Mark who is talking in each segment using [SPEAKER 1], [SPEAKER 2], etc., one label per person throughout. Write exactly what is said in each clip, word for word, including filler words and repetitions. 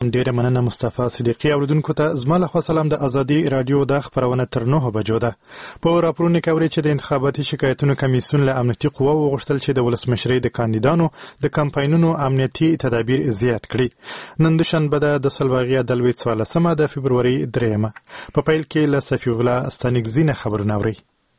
[SPEAKER 1] ډیره مننه مصطفی صدیقی. اوریدونکو ته زما لخوا سلام. د ازادي رادیو د خبرونه تر نهه بجو ده. په راپورونه کې اوري چې د انتخاباتي شکایتونو کمیسیون له امنیتي قواو وغوښتل چې د ولسمشرۍ د کاندیدانو د کمپاینونو امنیتي تدابیر زیات کړي. نن دوشنبه ده د سلواغیا د لوی څوارلسمه د فبروري دریمه. په پیل کې له صفی الله ستانکزینه خبرونه اوري.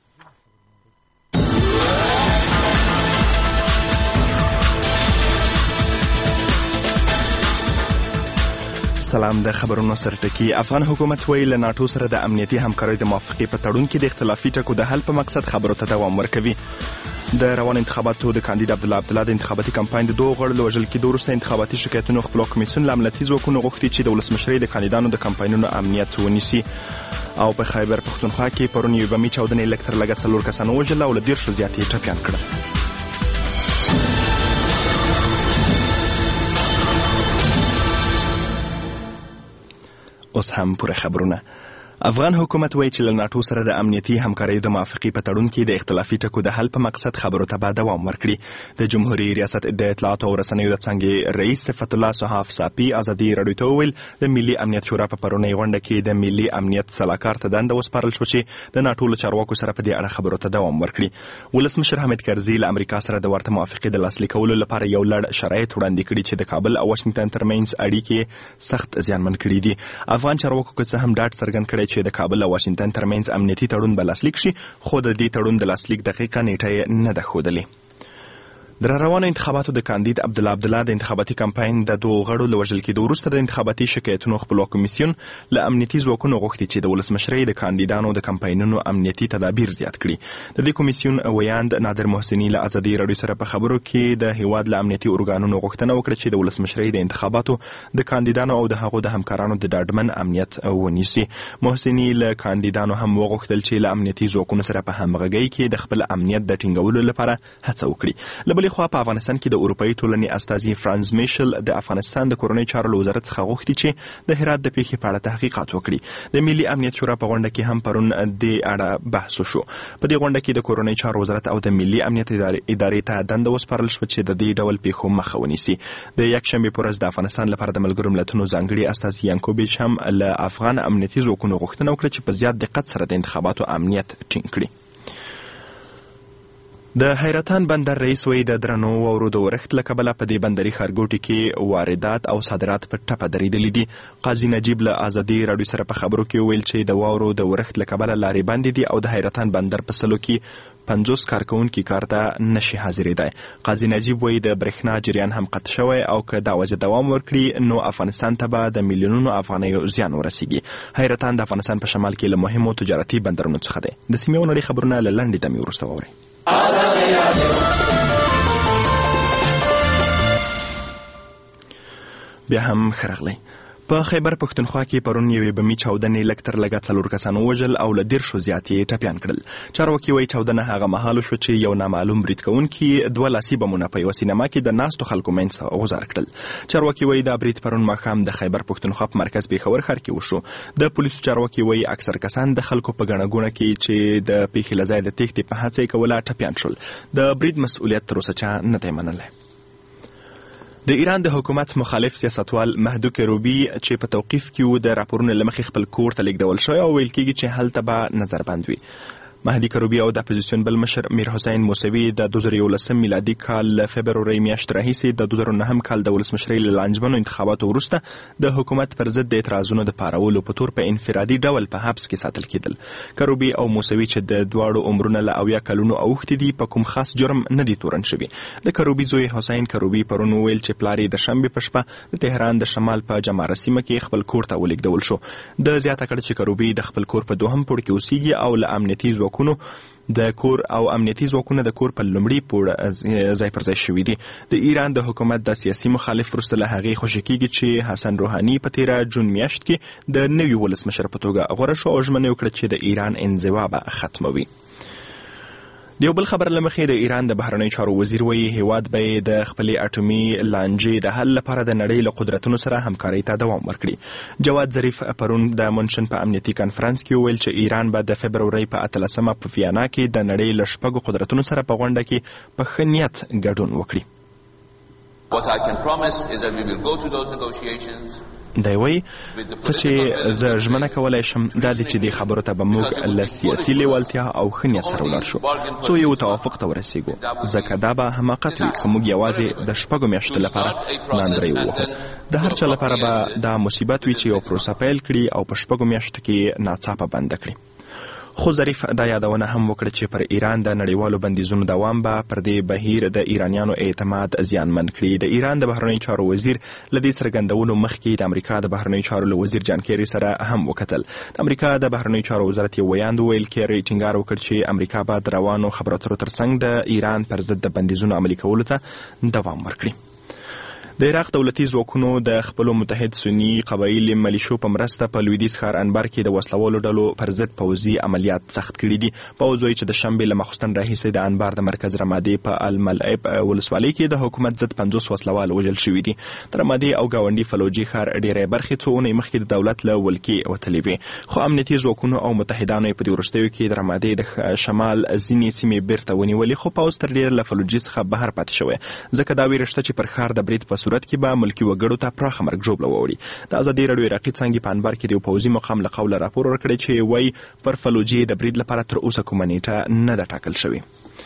[SPEAKER 2] سلام. د خبرونو سرټکی. افغان حکومت ویل له ناتو سره د امنیتي همکارۍ د موافقې په تړون کې د اختلافي ټکو د حل په مقصد خبرو ته دوام ورکوي. د روان انتخاباتو د کاندید عبدالله عبدالله د انتخاباتي کمپاین د دوه غړو له وژل کېدو وروسته انتخاباتي شکایتونو خپلواک کمیسیون له امنیتي ځواکونو غوښتي چې د ولسمشرۍ د کاندیدانو د کمپاینونو امنیت ونیسي. او په خیبر پښتونخوا کې پرون یوې بمي چاودنې لږ تر لږه څلور کسان ووژل او له دېرشو زیات یې ټپیان کړل. اوس هم پوره خبرونه. افغان حکومت وایي چې له ناتو سره د امنیتي همکارۍ د موافقې په تړون کې د اختلافي ټکو د حل په مقصد خبرو ته به دوام ورکړي. د جمهوریت ریاست د اطلاعات او رسنیو د څانګې رئیس صفت الله صحاف صافي ازادي رادیو ته وویل د ملي امنیت شورا په پرونۍ غونډه کې د ملي امنیت سلاکار ته دنده وسپارل شو چې د ناتو له چارواکو سره په دې اړه خبرو ته دوام ورکړي. ولسمشر حامد کرزي له امریکا سره د ورته موافقې د لاسلیک کولو لپاره یو لړ شرایط وړاندې کړي چې د کابل او واشنگټن ترمنځ اړیکې سخت زیانمن کړي دي. افغان چارواکو که څه هم ډاډ څرګند کړی چې د کابل او واشنگټن ترمنځ امنیتي تړون به لاسلیک شي، خو د دې تړون د لاسلیک دقیقه نیټه نه ده ښودلې. د روانو انتخاباتو د کاندید عبدالله عبدالله د انتخاباتي کمپاین د دوه غړو له وژل کېدو وروسته د انتخاباتي شکایتونو خپلواک کمیسیون له امنیتي ځواکونو غوښتي چې د ولسمشرۍ د کاندیدانو د کمپاینونو امنیتي تدابیر زیات کړي. د دې کمیسیون ویاند نادر محسني له ازادي رادیو سره په خبرو کې د هیواد له امنیتي ارګانونو غوښتنه وکړه چې د ولسمشرۍ د انتخاباتو د کاندیدانو او د هغو د همکارانو د ډاډمن امنیت ونیسي. محسني له کاندیدانو هم وغوښتل چې له امنیتي ځواکونو سره په همغږۍ کې د خپل امنیت د ټینګولو لپاره هڅه وکړي. خو په افغانستان کې د اروپאי ټولنې استازي فرانز میشل د افغانستان د کورنۍ چارو له وزارت څخه غوښتي چې د هرات د پیښې په اړه تحقیقات وکړي. د ملي امنیت شورا په غونډه کې هم پرون د اړه بحث وشو. په دې غونډه کې د کورنۍ چارو وزارت او د ملي امنیت ادارې ته دنده وسپارل شوه چې د دې ډول پیښو مخه ونیسي. د یکشنبې په ورځ د افغانستان لپاره د ملګرو ملتونو ځانګړي استازي یانکوبیچ هم له افغان امنیتي ځواکونو غوښتنه وکړه چې په زیات دقت سره د انتخاباتو امنیت ټینګ کړي. د حیرتان بندر رئیس وایي د درنو واورو د ورښت له کبله په دې بندري ښارګوټي کې واردات او صادرات په ټپه درېدلي دي. قاضي نجیب له ازادي رادیو سره په خبرو کې وویل چې د واورو د ورښت له کبله لارې بندې دي او د حیرتان بندر په سلو کې پنځوس کارکوونکي کار ته نشي حاضرېدای. قاضي نجیب وایي د برېښنا جریان هم قطع شوی او که دا وضع دوام ورکړي نو افغانستان ته به د میلیونونو افغانیو زیان ورسیږي. حیرتان د افغانستان په شمال کې له مهمو تجارتي بندرونو څخه دی. د سیمې او نړۍ خبرونه له لنډې دمې وروسته واورئ. بیا هم ښه راغلی. په خیبر پښتونخوا کې پرون یوې بمي چاودنې لږ تر لږه څلور کسان ووژل او له دېرشو زیات یې ټپیان کړل. چارواکي وایي چاودنه هغه مهال وشوه چې یو نامعلوم برید کوونکي دوه لاسي بمونه په یوه سینما کې د ناستو خلکو منځ ته غوځار کړل. چارواکي وایي دا برید پرون ماښام د خیبر پښتونخوا په مرکز پېښور ښار کې وشو. د پولیسو چارواکي وایي اکثر کسان د خلکو په ګڼه ګوڼه کې چې د پیښې له ځایه د تېښتې په هڅه یې کوله ټپیان شول. د برید مسؤلیت تر اوسه چا نه دی منلی. د ایران د حکومت مخالف سیاستوال مهدی کروبي چې په توقیف کې و د راپورونو له مخې خپل کور ته لیږدول شوی او ویل کېږي چې هلته به نظربند وي. مهدی کروبي او د اپوزیسیون بل مشر میر حسین موسوي د دوه زره یولسم میلادي کال له فبرورۍ میاشتې راهیسې د دوه زره نهم کال د ولسمشرۍ له لانجمنو انتخاباتو وروسته د حکومت پر ضد د اعتراضونو د پارولو په تور په انفرادي ډول په حبس کې ساتل کېدل. کروبي او موسوي چې د دواړو عمرونه له اویا کلونو اوښتي دي په کوم خاص جرم نه دي تورن شوي. د کروبي زوی حسین کروبي پرون وویل چې پلار یې د شنبې په شپه د تهران د شمال په جماره سیمه کې خپل کور ته ولېږدول شو. د زیاته کړه چې کروبي د خپل کور په دوهم پوړ کې اوسیږي او له امنیتي ځواکونو د کور او امنیتي ځواکونه د کور په لومړي پوړ ځای پر ځای شوي دي. د ایران د حکومت د سیاسي مخالف وروسته له هغې خوشي کېږي چې حسن روحاني په تېره جون میاشت کې د نوي ولسمشر په توګه غوره شو او ژمنه یې وکړه چې د ایران انزوا به ختموي. د یو بل خبر له مخې د ایران د بهرنیو چارو وزیر وایي هیواد به یې د خپلې اټومي لانجې د حل لپاره د نړۍ له قدرتونو سره همکارۍ ته دوام ورکړي. جواد ظریف پرون د منشن په امنیتي کنفرانس کې وویل چې ایران به د فبرورۍ په اتلسمه په ویانا کې د نړۍ له شپږو قدرتونو سره په غونډه کې په ښه نیت ګډون وکړي.
[SPEAKER 3] What I can promise is that we will go to those negotiations
[SPEAKER 2] دی وایي څه چې زه ژمنه کولی شم دا دی چې دې خبرو ته به موږ له سیاسي لیوالتیا او ښه نیت سره ولاړ شو څو یو توافق ته ورسیږو ځکه دا به حماقت وي که موږ یوازې د شپږو میاشتو لپاره ناندرۍ ووهو. د هر چا لپاره به دا مصیبت وي چې یو پروسه پیل کړي او په شپږو میاشتو کې ناڅاپه بنده کړي. خو ظریف دا یادونه هم وکړه چې پر ایران د نړیوالو بندیزونو دوام به پر دې بهیر د ایرانیانو اعتماد زیانمن کړي. د ایران د بهرنیو چارو وزیر له دې څرګندونو مخکې د امریکا د بهرنیو چارو له وزیر جان کیری سره هم وکتل. د امریکا د بهرنیو چارو وزارت یو ویاند ویل کیری ټینګار وکړ چې امریکا به د روانو خبرو اترو ترڅنګ د ایران پر ضد د بندیزونو عملي کولو ته دوام ورکړي. د عراق دولتي ځواکونو د خپلو متحد سني قبایلي ملیشو په مرسته په لویدیځ ښار انبار کې د وسلوالو ډلو پر ضد پوځي عملیات سخت کړي دي. پوځ وایي چې د شنبې له ماخوستن راهیسې د انبار د مرکز رمادې په الملعب ولسوالۍ کې د حکومت ضد پنځوس وسلوال وژل شوي دي. د رمادې او ګاونډي فلوجي ښار ډېرې برخې څو اونۍ مخکې د دولت له ولکې وتلې وې، خو امنیتي ځواکونو او متحدانو په دې وروستیو کې د رمادې د شمال ځینې سیمې بیرته ونیولې، خو پوځ تر ډېره له فلوجي څخه بهر پاتې شوی ځکه دا ویره شته چې پر ښار د برید په صورت کې به ملکي وګړو ته پراخه مرګ ژوبله ووړي. د ازادي راډیو عراقي څانګې په انبار کې د یو پوځي مقام له قوله راپور ورکړی چې وایي پر فلوجي د برید لپاره تر اوسه کومه نیټه نه ده ټاکل شوې.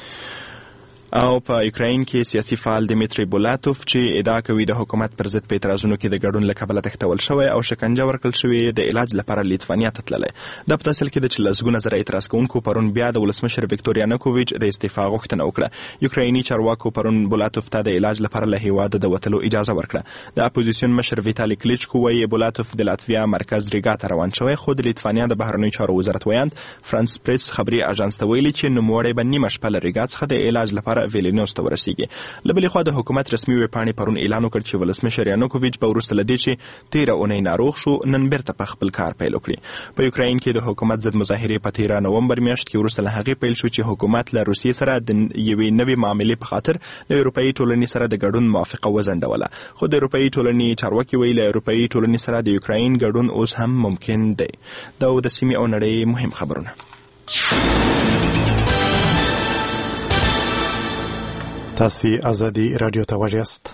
[SPEAKER 2] او په یوکراین کې سیاسي فعال دیمیتری بولاتوف چې ادعا کوي د حکومت پر ضد په اعتراضونو کې د ګډون له کبله تښتول شوی او شکنجه ورکړل شوی د علاج لپاره لیتوانیا ته تللی. دا په تحصیل کې د چې لسګونه زره اعتراض کوونکو پرون بیا د ولسمشر ویکتوریا نکوویچ د استعفا غوښتنه وکړه. یوکرایني چارواکو پرون بولاتوف ته د علاج لپاره له هیواده د وتلو اجازه ورکړه. د اپوزیسیون مشر ویتالي کلیچکو وایي بولاتوف د لاتویا مرکز ریګا ته روان شوی، خو د لیتوانیا د بهرنیو چارو وزارت ویاند فرانس پریس خبري اژانس ته ویلي چې نوموړی به نیمه شپه له ریګا څخه د علاج لپاره ویلنیوس ته ورسیږي. له بلې خوا د حکومت رسمي ویبپاڼې پرون اعلان وکړ چې ولسمشر یانوکوویچ به وروسته له دې چې تېره اونۍ ناروغ شو نن بیرته په خپل کار پیل وکړي. په یوکراین کې د حکومت ضد مظاهرې په تېره نومبر میاشت کې وروسته له هغې پیل شو چې حکومت له روسیې سره د یوې نوې معاملې په خاطر له اروپایي ټولنې سره د ګډون موافقه وځنډوله، خو د اروپایي ټولنې چارواکي وایي له اروپایي ټولنې سره د یوکراین ګډون اوس هم ممکن دی. دا د سیمې او نړۍ مهم خبرونه.
[SPEAKER 1] تاسو ازادي رادیو ته غوږ یاست.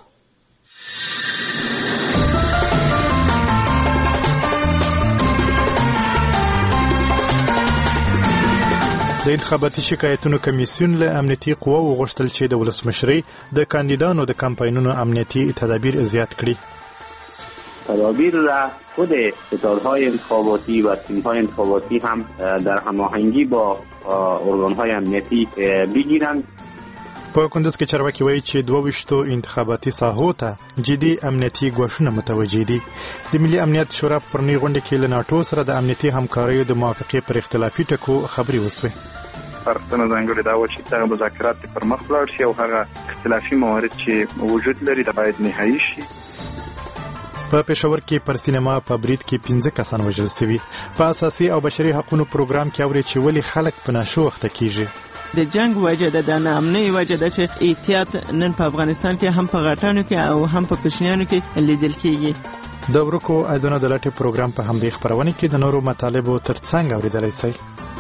[SPEAKER 1] د انتخاباتي شکایتونو کمیسیون له امنیتي قواو غوښتل چې د ولسمشرۍ د کاندیدانو د کمپاینونو امنیتي تدابیر زیات کړي.
[SPEAKER 3] تدابیر را خود ستادهای انتخاباتی و تیم‌های انتخاباتی هم در هماهنگی با ارگان‌های امنیتی بگیرند.
[SPEAKER 1] په کندز کې چارواکي وایي چې دوه ویشتو انتخاباتي ساحو ته جدي امنیتي ګواښونه متوجه دي. د ملي امنیت شورا په پرونۍ غونډه کې له ناټو سره د امنیتي همکاریو د موافقې پر اختلافي ټکو خبرې وسوې.
[SPEAKER 4] فرقونه ځانګړې دا و چې هغه مذاکرات پر مخ ولاړ شي او هغه اختلافي موارد چې وجود لري دا باید نهایي شي.
[SPEAKER 1] په پېښور کې پر سینما په برید کې پنځه کسان وژل شوي. په اساسي او بشري حقوقو پروګرام کې اوري چې ولې خلک په ناشوخته کیږي.
[SPEAKER 5] د جنگ وجه ده، د ناامنۍ وجه ده چې احتیاط نن په افغانستان کې هم په غټانو کې او هم په کوچنیانو کې لیدل کېږي.
[SPEAKER 1] د ورکو اذانو د لټې پروګرام په همدې خبرونه کې د نورو مطالبو ترڅنګ اوریدلای شئ.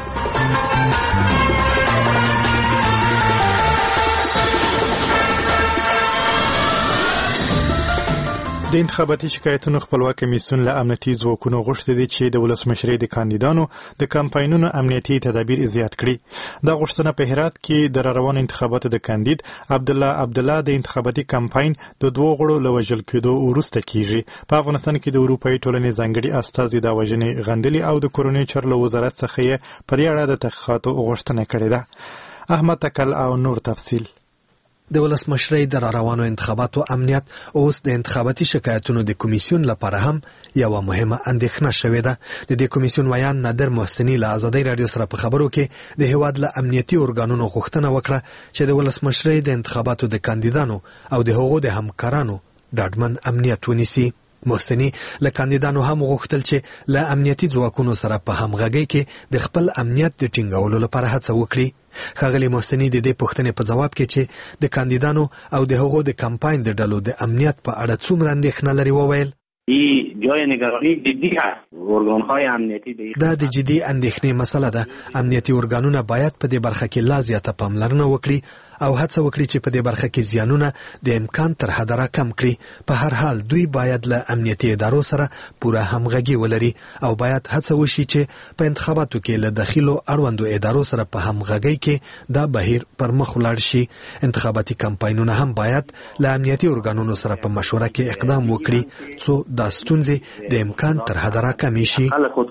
[SPEAKER 1] د انتخاباتي شکایتونو خپلواک کمیسیون له امنیتي ځواکونو غوښتي دي چې د ولسمشرۍ د کاندیدانو د کمپاینونو امنیتي تدابیر زیات کړي. دا غوښتنه په هرات کې د روان انتخاباتو د کاندید عبدالله عبدالله د انتخاباتي کمپاین د دوه غړو له وژل کېدو وروسته کیږي. په افغانستان کې د اروپایي ټولنې ځانګړي استازي د وژنې غندلي او د کورنۍ چارو وزارت څخه یې په دې اړه د تحقیقاتو غوښتنه کړې ده. احمد تکل او نور تفصیل.
[SPEAKER 6] د ولسمشرۍ د روانو انتخاباتو امنیت اوس د انتخاباتي شکایتونو د کمیسیون لپاره هم یو مهمه اندېښنه شوې ده. د دې کمیسیون ویان نادر محسنی له ازادي رادیو سره په خبرو کې د هیواد له امنیتي ارګانونو غوښتنه وکړه چې د ولسمشرۍ د انتخاباتو د کاندیدانو او د هغو د همکارانو ډاډمن امنیت ونیسي. محسنی له کاندیدانو هم غوښتل چې له امنیتي ځواکونو سره په همغږۍ کې د خپل امنیت د ټینګولو لپاره هڅه وکړي. ښاغلي محسنی د دې پوښتنې په جواب کې چې د کاندیدانو او د هغو د کمپاین د ډلو د امنیت په اړه څومره اندېښنه لري وویل:
[SPEAKER 3] این جای نگرانی جدی هست. ارگان‌های امنیتی
[SPEAKER 6] دا د جدي اندېښنې مسله ده. امنیتي ارګانونه باید په دې برخه کې لا زیاته پاملرنه وکړي او هڅه وکړي چې په دې برخه کې زیانونه د امکان تر حده راکم کړي. په هر حال دوی باید له امنیتي ادارو سره پوره همغږي ولري او باید هڅه وشي چې په انتخاباتو کې له داخلو اړوندو ادارو سره په همغږي کې دا بهیر پر مخ ولاړ شي. انتخاباتي کمپاینونه هم باید له امنیتي ارګانونو سره په مشوره کې اقدام وکړي څو دا ستونزې د امکان تر حده راکمې شي.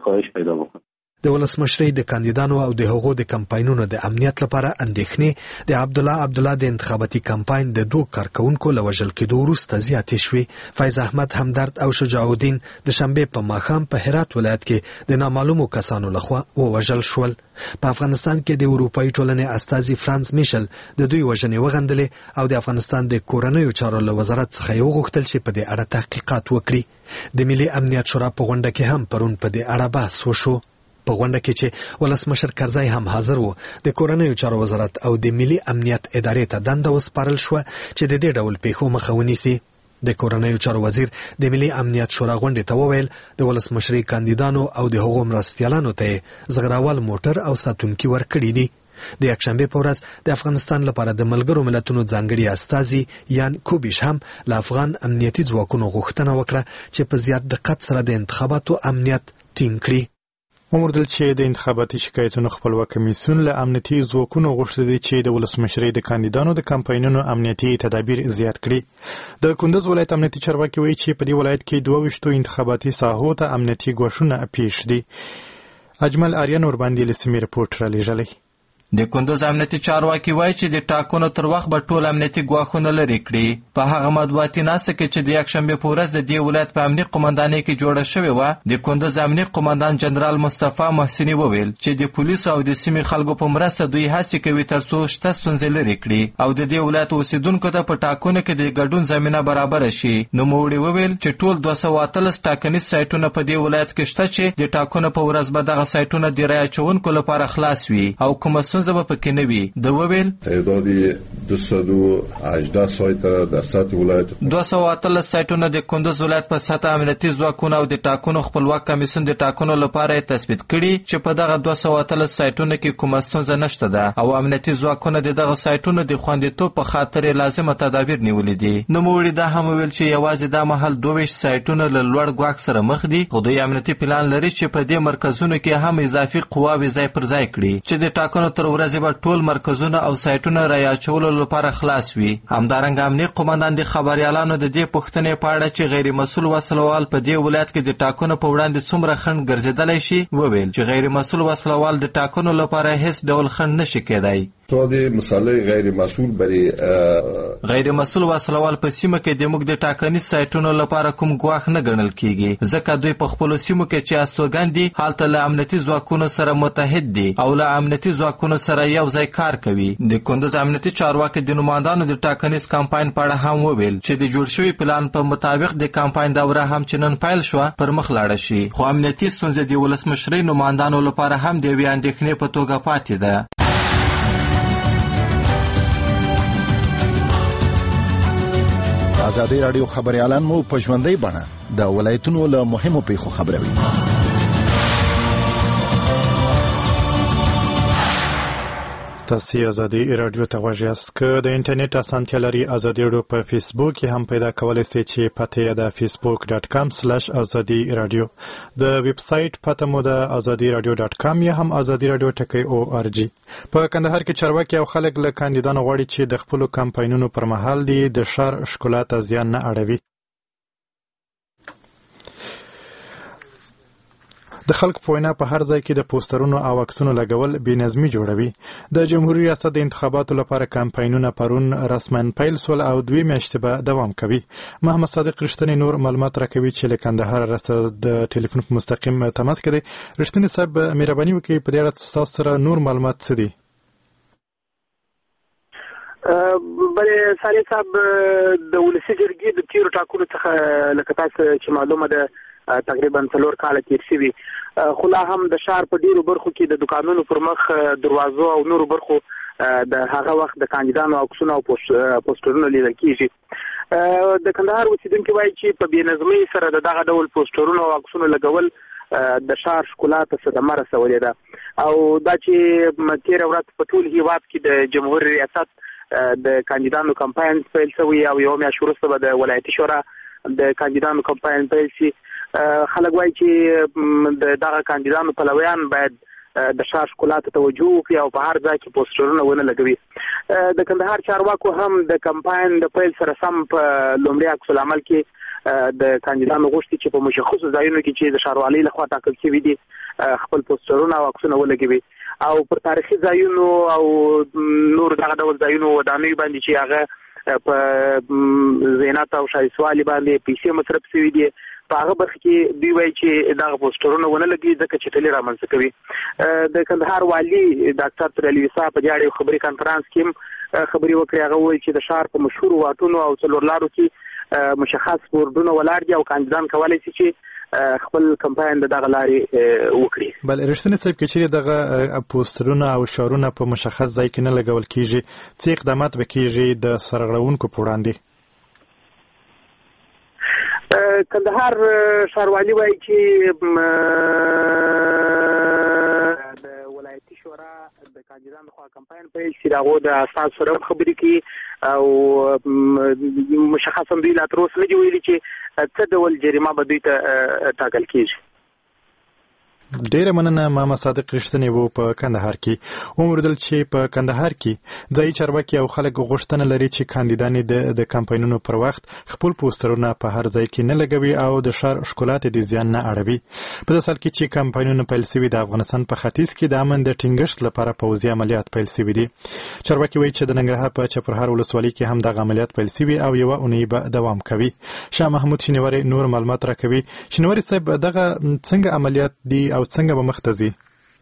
[SPEAKER 6] د ولسمشرۍ د کاندیدانو او د هغو د کمپاینونو د امنیت لپاره اندېښنې د عبد الله عبد الله د انتخاباتي کمپاین د دوه کارکونکو له وژل کېدو وروسته زیاتې شوې. فیض احمد همدرد او شجاع الدین د شنبې په ماښام په هرات ولایت کې د نامعلومو کسانو لخوا ووژل شول. په افغانستان کې د اروپایي ټولنې استازي فرانس میشل د دوی وژنې وغندلې او د افغانستان د کورنیو چارو له وزارت څخه یې وغوښتل چې په دې اړه تحقیقات وکړي. د ملي امنیت شورا په غونډه کې هم پرون په دې اړه بحث وشو. په غونډه کې چې ولسمشر کرزی هم حاضر و، د کورنیو چارو وزارت او د ملي امنیت ادارې ته دنده وسپارل شوه چې د دې ډول پیښو مخه ونیسي. د کورنیو چارو وزیر د ملي امنیت شورا غونډې ته وویل د ولسمشرۍ کاندیدانو او د هغو مرستیالانو ته زغراول موټر او ساتونکي ورکړي دي. د یکشنبې په ورځ د افغانستان لپاره د ملګرو ملتونو ځانګړي استازي یان کوبیش هم له افغان امنیتي ځواکونو غوښتنه وکړه چې په زیات دقت سره د انتخاباتو امنیت ټینګ کړي.
[SPEAKER 1] وموندل چې د انتخاباتي شکایتونو خپلواک کمیسیون له امنیتي ځواکونو غوښتي دي چې د ولسمشرۍ د کاندیدانو د کمپاینونو امنیتي تدابیر زیات کړي. د کندوز ولایت امنیتي چارواکي وایي چې په دې ولایت کې دوه ویشتو انتخاباتي ساحو ته امنیتي ګواښونه پیښ دي. اجمل آریان ورباندې له سیمې رپورټ رالیږلی.
[SPEAKER 7] د کندوز امنیتي چارواکي وایي چې د ټاکنو تر وخت به ټول امنیتي ګواښونه لرې کړي. په هغه مطبوعاتي ناسته کې چې د یکشنبې په ورځ د دې ولایت په امنیت قومندانۍ کې جوړه شوې وه، د کندوز امنیت قومندان جنرال مصطفی محسني وویل چې د پولیسو او د سیمې خلکو په مرسته دوی هڅې کوي ترڅو شته ستونزې لرې کړي او د دې ولایت اوسیدونکو ته په ټاکنو کې د ګډون زمینه برابره شي. نوموړي وویل چې ټول دوه سوه اتلس ټاکنیز سایټونه په دې ولایت کې شته چې د ټاکنو په ورځ به دغه سایټونه د رایه اچوونکو لپاره خلاص وي او کومه ستونزه به پکې نه وي. د وویل
[SPEAKER 8] تعداد دویست و هجده سایت در سطح ولایت
[SPEAKER 7] دوه سوه اتلس سایټونه د کندوز ولایت په سطح امنیتي ځواکونه او د ټاکنو خپلواک کمیسیون د ټاکنو لپاره تثبیت کړي چې په دغه دوه سوه اتلس سایټونو کې کومه ستونزه نشته ده او امنیتي ځواکونه د دغه سایټونو د خوندیتوب په خاطر لازمه تدابیر نیولې دي. نوموړي دا هم وویل چې یوازې دا مهال دوه ویشت سایټونه له لوړ ګواښ سره مخ دي، خو دوی امنیتي پلان لري چې په دې مرکزونو کې هم اضافي قواوې ځای پر ځای کړي چې د ټاکنو تر ورځې به ټول مرکزونه او سایټونه رایه اچولو لپاره خلاص وي. همدارنګه امنیت قومندان د خبریالانو د دې پوښتنې په اړه چې غیر مسؤل وسلوال په دې ولایت کې د ټاکنو په وړاندې څومره خنډ ګرځېدلی شي وویل چې غیر مسؤل وسلوال د ټاکنو لپاره هیڅ ډول خنډ نشي کېدای.
[SPEAKER 8] تو د مسالې غیر مسؤل بری
[SPEAKER 7] غیر مسؤل وسلوال په سیمه کې د موږ د ټاکنیز سایټونو لپاره کوم ګواښ نه ګڼل کیږي، ځکه دوی په خپل سیمو کې چې استوګن دي هلته له امنیتي ځواکونو سره متحد دي او له امنیتي ځواکونو سره یو ځای کار کوي. د کندوز امنیتي چارواکي د نمائندانو د ټاکنیز کمپاین په اړه هم وویل چې د جوړ شوي پلان په مطابق د کمپاین دوره هم چې نن پیل شوه پر مخ لاړه شي، خو امنیتي ستونزې د ولسمشرۍ نمائندانو لپاره هم د یوې اندېښنې په توګه پاتې ده.
[SPEAKER 9] ازادي رادیو خبريالان مو په ژوندۍ بڼه د ولایتونو له مهمو پیښو خبروي.
[SPEAKER 1] تاسو ازادي رادیو ته غوږ یاست. که د انټرنیټ اسانتیا لري ازادي رادیو په فیسبوک کې هم پیدا کولای شئ چې پته یې د facebook dot com slash azadi radio د ویب سټ پته مو د azadi radio dot com یا هم azadi radio ټکی او ار جی. په کندهار کې چارواکي او خلک له کاندیدانو غواړي چې د خپل کمپاینونو پر مهال دي د شهر ښکلا ته زیان نه اړوي. د خلکو په وینا په هر ځای کې د پوسټرونو او عکسونو لګول بې نظمي جوړوي. د جمهوریت ریاست د انتخاباتو لپاره کمپاینونه پرون رسماً پیل شول او دوی میاشتې به دوام کوي. محمد صادق رښتینی نور معلومات راکوي چې له کندهار سره د ټلیفون په مستقیم تماس کې دی. رښتینی صاحب مهرباني وکړئ په دې اړه تاسو سره نور معلومات څه دي؟
[SPEAKER 10] بلې صالح صاحب د ولسي جرګې د تیرو ټاکنو څخه لکه تاسو چې معلومه ده تقریبا څلور کاله تیر شوي، خو لا هم د ښار په ډیرو برخو کې د دکانونو پر مخ دروازو او نورو برخو د هغه وخت د کاندیدانو عکسونه او پوسټرونه لیدل کیږي. د کندهار اوسیدونکي وایي چې په بې نظمۍ سره د دغه ډول پوسټرونو او عکسونو لګول د ښار ښکلا ته صدمه رسولې ده او دا چې تېره ورځ په ټول هیواد کې د جمهور ریاست د کاندیدانو کمپاین پیل شوی او یو میاشت وروسته به د ولایتي شورا د کاندیدانو کمپاین پیل شي. خلک وایي چې د دغه کاندیدانو پلویان باید د ښار ښکلا ته توجه وکړي او په هر ځای کې پوسټرونه ونه لګوي. د کندهار چارواکو هم د کمپاین د پیل سره سم په لومړي عکس العمل کې د کاندیدانو غوښتي چې په مشخصو ځایونو کې چې د ښاروالۍ لخوا ټاکل شوي دي خپل پوسټرونه او عکسونه ولګوي او پر تاریخي ځایونو او نور دغه ډول ځایونو ودانیو باندې چې هغه په زینت او ښایستوالي باندې پیسې مصرف شوي دي په هغه برخه کې دوی وایي چې دغه پوسټرونه ونه لګي ځکه چې ټلې رامنځته کوي. د کندهار والي ډاکټر ترالي ویسا په دې اړه خبري کانفرنس کې خبري وکړي. هغه وایي چې د ښار په مشهور واټونو او څلور لارو کې مشخص بورډونه ولاړ دي او کاندیدان کولی شي چې خپل کمپاین د دغه لارې وکړي.
[SPEAKER 1] بل رښتینی صاحب کې چې دغه پوسټرونه او شعارونه په مشخص ځای کې نه لګول کیږي څه اقدامات وکړي د سرغړونکو په وړاندې؟
[SPEAKER 10] کندهار ښاروالي وایي چې د ولایتي شورا د کاندیدانو خوا کمپاین پیل شي د هغو د اساس سره خبرې کوي او مشخصا دوی لا تر اوسه نه دي ویلي چې څه ډول جریمه به دوی ته ټاکل کیږي.
[SPEAKER 1] ډیره مننه ماما صادق رښتینی وو په کندهار کې. وموردل چې په کندهار کې ځایي چارواکي او خلک غوښتنه لري چې کاندیدانې د کمپاینونو پر وخت خپل پوسټرونه په هر ځای کې نه لګوي او د ښار ښکلا ته د زیان نه اړوي. په دې سال کې چې کمپاینونه پیل شوي د افغانستان په ختیځ کې د امن د ټینګښت لپاره پوځي عملیات پیل شوي دي. چارواکي وایي چې د ننګرهار په چپرهار ولسوالۍ کې هم دغه عملیات پیل شوي او یوه اونۍ به دوام کوي. شاه محمود شینواری نور معلومات راکوي. شینواری صاحب دغه څنګه عملیات دي او څنګه به مخ ته ځي؟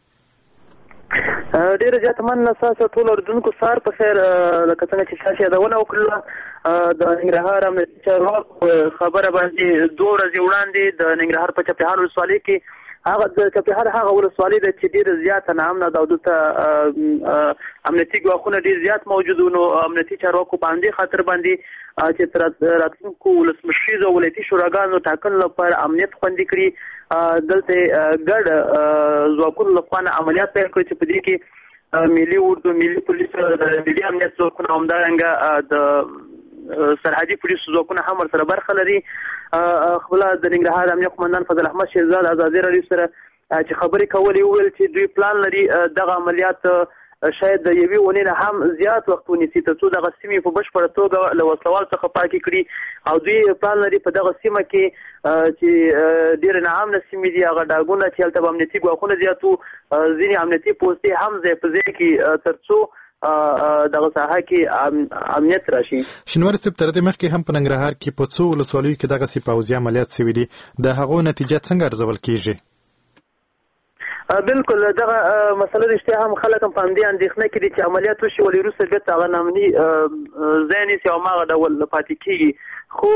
[SPEAKER 11] ډېره زیاته مننه ستاسو ټولو اورېدونکو. سهار په خیر. لکه څنګه چې تاسو یادونه وکړله د ننګرهار امنیتي چارواکو خبره باندې دوه ورځې وړاندې د ننګرهار په چپرهار ولسوالۍ کې هغه د چپرهار هغه ولسوالۍ ده چې ډېره زیاته ناامنه ده او دلته امنیتي ګواښونه ډېر زیات موجود وو. نو امنیتي چارواکو په همدې خاطر باندې چې تر راتلونکو ولسمشریزو ولایتي شوراګانو ټاکنو لپاره امنیت خوندي کړي دلته ګډ ځواکونو لخوا عملیات پیل کړي چې په دې کې ملي اردو، ملي پولیس، د ملي امنیت ځواکونه همدارنګه د سرحدي پولیس ځواکونه هم ورسره برخه لري. خپل د ننګرهار امنیت قومندان فضل احمد شهزاد ازادي راډیو سره چې خبرې کولې وویل چې دوی پلان لري دغه عملیات شاید د یوې اونۍ نه هم زیات وخت ونیسي تر څو دغه سیمې په بشپړه توګه له وسلوال څخه پاکې کړي او دوی پلان لري په دغه سیمه کې چې ډېرې ناامنه سیمې دي هغه ډاګونه چې هلته به امنیتي ګواښونه زیات وو ځینې امنیتي پوستې هم ځای په ځای کې تر څو دغه ساحه کې امنیت راشي.
[SPEAKER 1] شینواری صاحب تر دې مخکې هم په ننګرهار کې په څو ولسوالیو کې دغسې پوځي عملیات شوي دي د هغو نتیجه څنګه ارزول کیږي؟
[SPEAKER 11] بالکل دغه مسله رښتیا هم خلک هم په همدې اندېښنه کې دي چې عملیات وشي ولې وروسته بېرته هغه نامني ځای نیسي او هماغه ډول پاتې کېږي. خو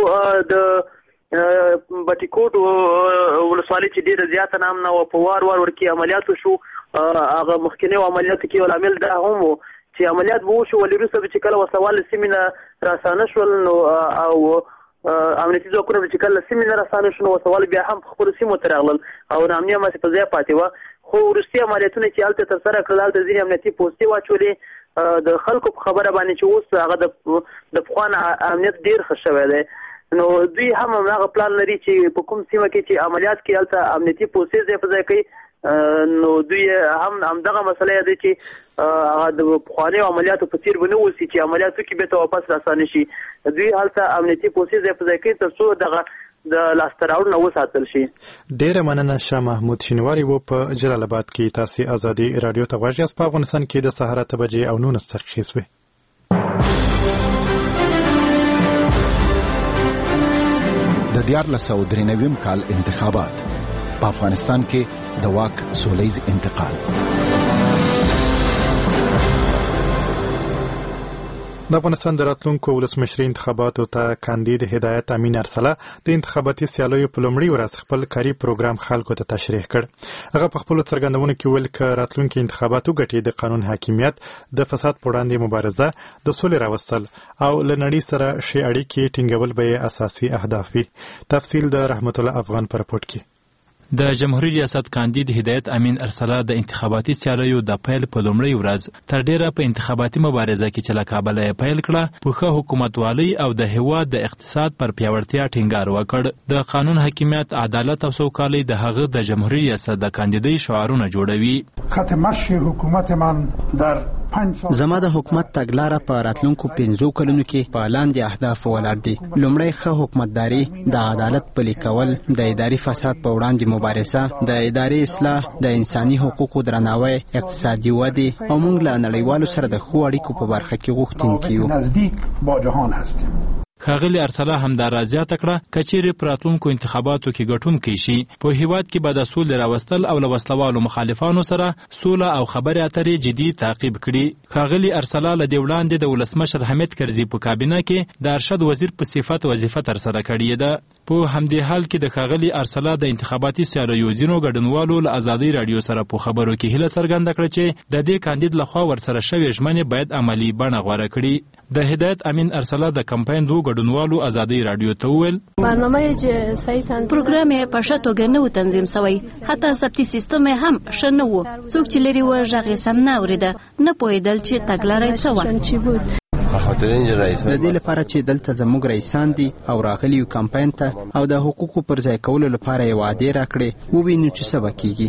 [SPEAKER 11] د بټي کوټ ولسوالۍ چې ډېره زیاته نامنه وه په وار وار ورکې عملیات وشو. هغه مخکینیو عملیاتو کې یو لامل دا هم و چې عملیات به وشو ولې وروسته به چې کله وسلوال له سیمې نه راسانه شول نو او امنیتي ځواکونه به چې کله له سیمې نه راسانه شو نو وسلوال بیا هم په خپلو سیمو ته راغلل او ناامني هماسې په ځای پاتې وه. خو وروستي عملیاتونه چې هلته ترسره کړل هلته ځینې امنیتي پوستې واچولې د خلکو په خبره باندې چې اوس هغه د پخوا نه امنیت ډېر ښه شوی دی. نو دوی هم هماغه پلان لري چې په کوم سیمه کې چې عملیات کې هلته امنیتي پوستې ځای په ځای کوي نو دوی هم همدغه مسله یادوي چې هغه د پخوانیو عملیاتو په څېر به نه اوسي چې عملیات وکړي بېرته واپس راسانه شي. دوی هلته امنیتي پوستې ځای په ځای کوي تر څو دغه د لاسته راوړنه وساتل شي.
[SPEAKER 1] ډیره مننه شاه محمود شینواری وو په جلال آباد کې. تاسو ازادي رادیو ته غواړئ چې په افغانستان کې د سهار اته بجې او نولس دقیقې شوې.
[SPEAKER 9] د دیارلس سوه درې نوي کال انتخابات په افغانستان کې د واک سولیز انتقال.
[SPEAKER 1] د افغانستان د راتلونکو ولسمشري انتخاباتو ته کاندید هدایت امین ارسله د انتخاباتي سیالیو په لومړي ورځ خپل کاري پروګرام خلکو ته تشریح کړ. هغه په خپل څرګندونو کې ویل چې راتلونکي انتخاباتو ګټې د قانون حاکمیت، د فساد پر وړاندې مبارزه، د سولې راوستل او له نړۍ سره ښې اړیکې ټینګول به اساسي اهداف وي. تفصیل د رحمت الله افغان په راپورټ کې.
[SPEAKER 12] د جمهوریت ریاست کاندید هدایت امین ارسله د انتخاباتي سیالیو د پیل په لومړۍ ورځ تر ډیره په انتخاباتي مبارزه کې چې له کابله یې پیل کړه په ښه حکومتوالۍ او د هیواد د اقتصاد پر پیاوړتیا ټینګار وکړ. د قانون حاکمیت، عدالت او سوکالۍ د هغه د جمهوریت ریاست د کاندیدۍ شعارونه جوړوي.
[SPEAKER 13] خط مشی حکومت من در
[SPEAKER 14] زما د حکومت تګلاره په راتلونکو پنځو کلونو کې په لاندې اهداف ولاړ دي. لومړی، ښه حکومتداري، د عدالت پلي کول، د اداري فساد په وړاندې مبارزه، د اداري اصلاح، د انساني حقوقو درناوی، اقتصادي ودې او موږ له نړیوالو سره د ښو اړیکو په برخه کې غوښتونکي یو.
[SPEAKER 13] نزدیک با جهان هستیم.
[SPEAKER 12] ښاغلي ارسله همدارا زیاته کړه که چیرې په راتلونکو انتخاباتو کې ګټونکی شي، په هیواد کې به د سولې راوستل او له وسلوالو مخالفانو سره سوله او خبرې اترې جدي تعقیب کړي. ښاغلي ارسله له دې وړاندې د ولسمشر حمید کرزي په کابینه کې د ارشد وزیر په صفت وظیفه ترسره کړې ده. په همدې حال کې د ښاغلي ارسله د انتخاباتي سیالیو ځینو ګډونوالو له ازادۍ راډیو سره په خبرو کې هیله څرګنده کړه چې د دې کاندید لخوا ورسره شوې ژمنې باید عملي بڼه غوره کړي. د هدایت امین ارسله د کمپاین دوه ګډونوالو ازادۍ راډیو ته وویل
[SPEAKER 15] پروګرام یې په ښه توګه نه و تنظیم سوی، حتی ثبتي سیستم یې هم ښه نه و. څوک چې لرې و غږ یې سم نه اورېده، نه پوهېدل چې تګلاره یې څه وه.
[SPEAKER 14] د دې لپاره چې دلته زموږ رئیسان دي او راغلي یو کمپاین ته او د حقوقو پر ځای کولو لپاره یې وعدې راکړې، ووینو چې څه به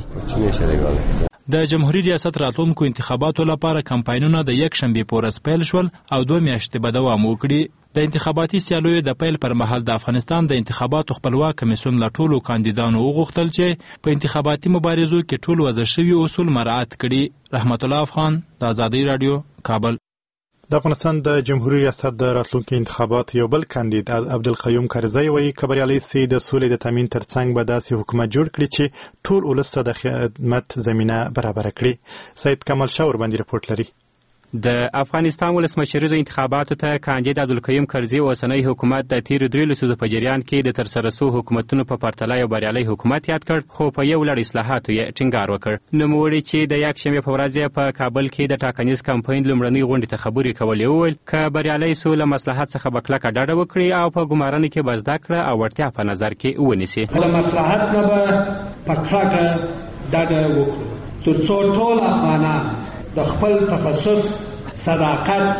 [SPEAKER 14] کېږي.
[SPEAKER 12] د جمهوریت ریاست راتلونکو انتخاباتو لپاره کمپاینونه د یک شنبې په ورځ پیل شول او دوه میاشتې به دوام وکړي. د انتخاباتي سیالیو د پیل پر مهال د افغانستان د انتخاباتو خپلواک کمیسیون له ټولو کاندیدانو وغوښتل چې په انتخاباتي مبارزو کې ټول وضع شوي اصول مراعات کړي. رحمت الله افغان، د ازادۍ راډیو، کابل.
[SPEAKER 1] د افغانستان د جمهوریت ریاست د راتلونکي انتخابات یو بل کاندید عبدالقیوم کرزی وایي که بریالی سي د سولې د تامین ترڅنګ به داسې حکومت جوړ کړي چې ټول ولس ته د خدمت زمینه برابره کړي. سید کمال شاه ورباندې رپورټ لري.
[SPEAKER 16] د افغانستان ولسمشریزو انتخاباتو ته کاندید عبدالقیوم کرزي اوسنی حکومت د تیرو درې لسیزو په جریان کې د ترسره سوو حکومتونو په پرتله یو بریالی حکومت یاد کړ، خو په یو لړ اصلاحاتو یې ټینګار وکړ. نوموړي چې د یکشنبې په ورځ په کابل کې د ټاکنیز کمپاین لومړنۍ غونډې ته خبرې کولې وویل که بریالی سو له مصلحت څخه به کلکه ډډه وکړي او په ګمارنه کې به زده کړه او وړتیا په نظر کې ونیسي.
[SPEAKER 17] له مصلحت نه به په کلکه ډډه وکړو تر څو ټول افغانان د خپل تخصص، صداقت،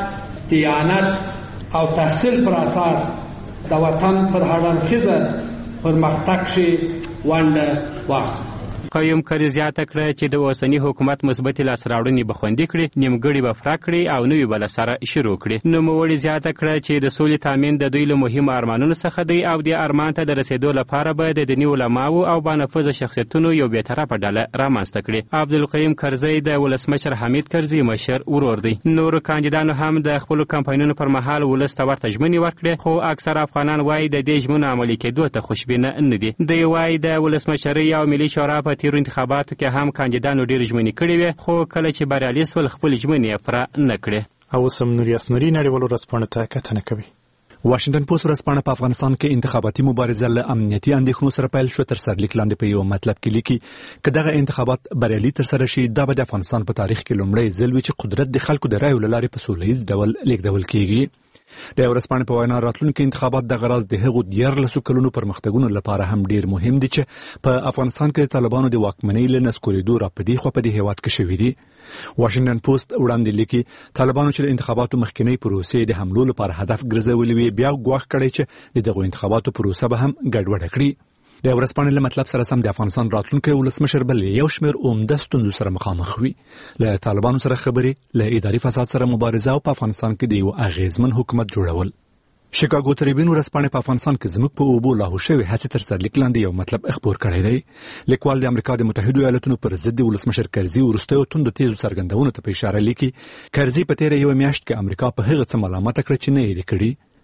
[SPEAKER 17] دیانت او تحصیل پر اساس د وطن پر هرړخیزه پرمختګ کې ونډه واخلي.
[SPEAKER 16] قیوم کرزي زیاته کړه چې د اوسني حکومت مثبتې لاسته راوړنې به خوندي کړي، نیمګړي به پوره کړي او نوي به له سره شروع کړي. نوموړي زیاته کړه چې د سولې تامین د دوی له مهمو ارمانونو څخه دی او دې ارمان ته د رسېدو لپاره به د دیني علماو او بانفوذه شخصیتونو یو بېطرفه ډله رامنځته کړي. عبدالقیوم کرزي د ولسمشر حمید کرزي مشر ورور دی. نورو کاندیدانو هم د خپلو کمپاینونو پر مهال ولس ته ورته ژمنې ورکړې، خو اکثر افغانان وایي د دې ژمنو عملي کېدو ته خوشبینه نه دي. دوی وایي د ولسمشرۍ او ملي شورا په تیرو انتخاباتو کې هم کاندیدانو ډېرې ژمنې کړې وې، خو کله چې بریالي سول خپلې ژمنې یې پوره نه کړې.
[SPEAKER 1] او اوس هم نوریاس نوري نړیوالو ورځپاڼو ته کتنه کوي.
[SPEAKER 18] واشنگټن پوسټ ورځپاڼه په افغانستان کې انتخاباتي مبارزه له امنیتي اندېښنو سره پیل شو. تر سرلیک لاندې په یو مطلب کې لیکي که دغه انتخابات بریالي ترسره شي دا به د افغانستان په تاریخ کې لومړی ځل وي چې قدرت د خلکو د رایو له لارې په سوله ییز ډول لیږدول کېږي. د ورځپاڼې په وینا راتلونکي انتخابات د غراض د هغو دیارلسو کلونو پرمختګونو لپاره هم ډیر مهم دي چې په افغانستان کې طالبانو د واکمنۍ له نسکورېدو را په دې خوا په دې هیواد کې شوي دي. واشنګټن پوسټ وړاندې لیکي طالبانو چې د انتخاباتو مخکینی پروسې د حملو لپاره هدف ګرځولې وي بیا ګواښ کړی چې د دغو انتخاباتو پروسه به هم ګډوډه کړي. د ورځپاڼې له مطلب سره سم د افغانستان راتلونکی ولسمشر بل یو شمېر عمده ستونزو سره مخامخ وي، له طالبانو سره خبرې، له اداري فساد سره مبارزه او په افغانستان کې د یو اغیزمن حکومت جوړول. شیکاګو تریبیون ورځپاڼې په افغانستان کې زموږ په اوبو لاهو شوی هڅې تر سرلیک لاندې یو مطلب خپور کړی دی. لیکوال د امریکا د متحدو ایالاتونو پر ضد د ولسمشر کرزي وروستیو توندو تیزو څرګندونو ته په اشاره لیکي کرزي په تیره یو میاشت کې امریکا په هغه څه ملامت کړ چې نه یې کړی.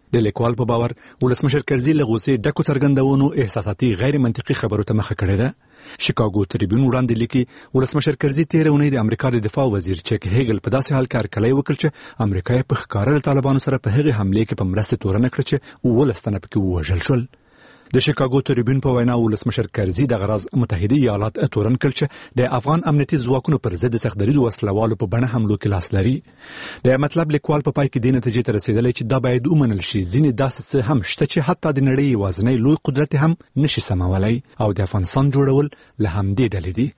[SPEAKER 18] د لیکوال په باور ولسمشر کرزي له غوسې ډکو څرګندونو احساساتي غیر منطقي خبرو ته مخه کړې ده. شیکاګو تریبیون وړاندې لیکي ولسمشر کرزي تیر اونۍ د امریکا د دفاع وزیر چیک هیګل په داسې حال کې هرکلی وکړ چې امریکا یې په ښکاره له طالبانو سره په هغې حملې کې په مرستې تورنه کړه چې اوولس تنه پکې ووژل شول. د شیکاګو تریبیون په وینا ولسمشر کرزي د غرض متحده ایالات تورن کړ چې د افغان امنیتي ځواکونو پر ضد سختدریزو وسلوالو په بڼه حملو کې لاس لري. د مطلب لیکوال په پای کې د نتیجې ته رسیدلی چې دا باید ومنل شي ځینې داسې څه هم شته چې حتی د نړۍ یوازینی لوی قدرت هم نشي سمولی او د افغانستان جوړول له همدې ډلې دي.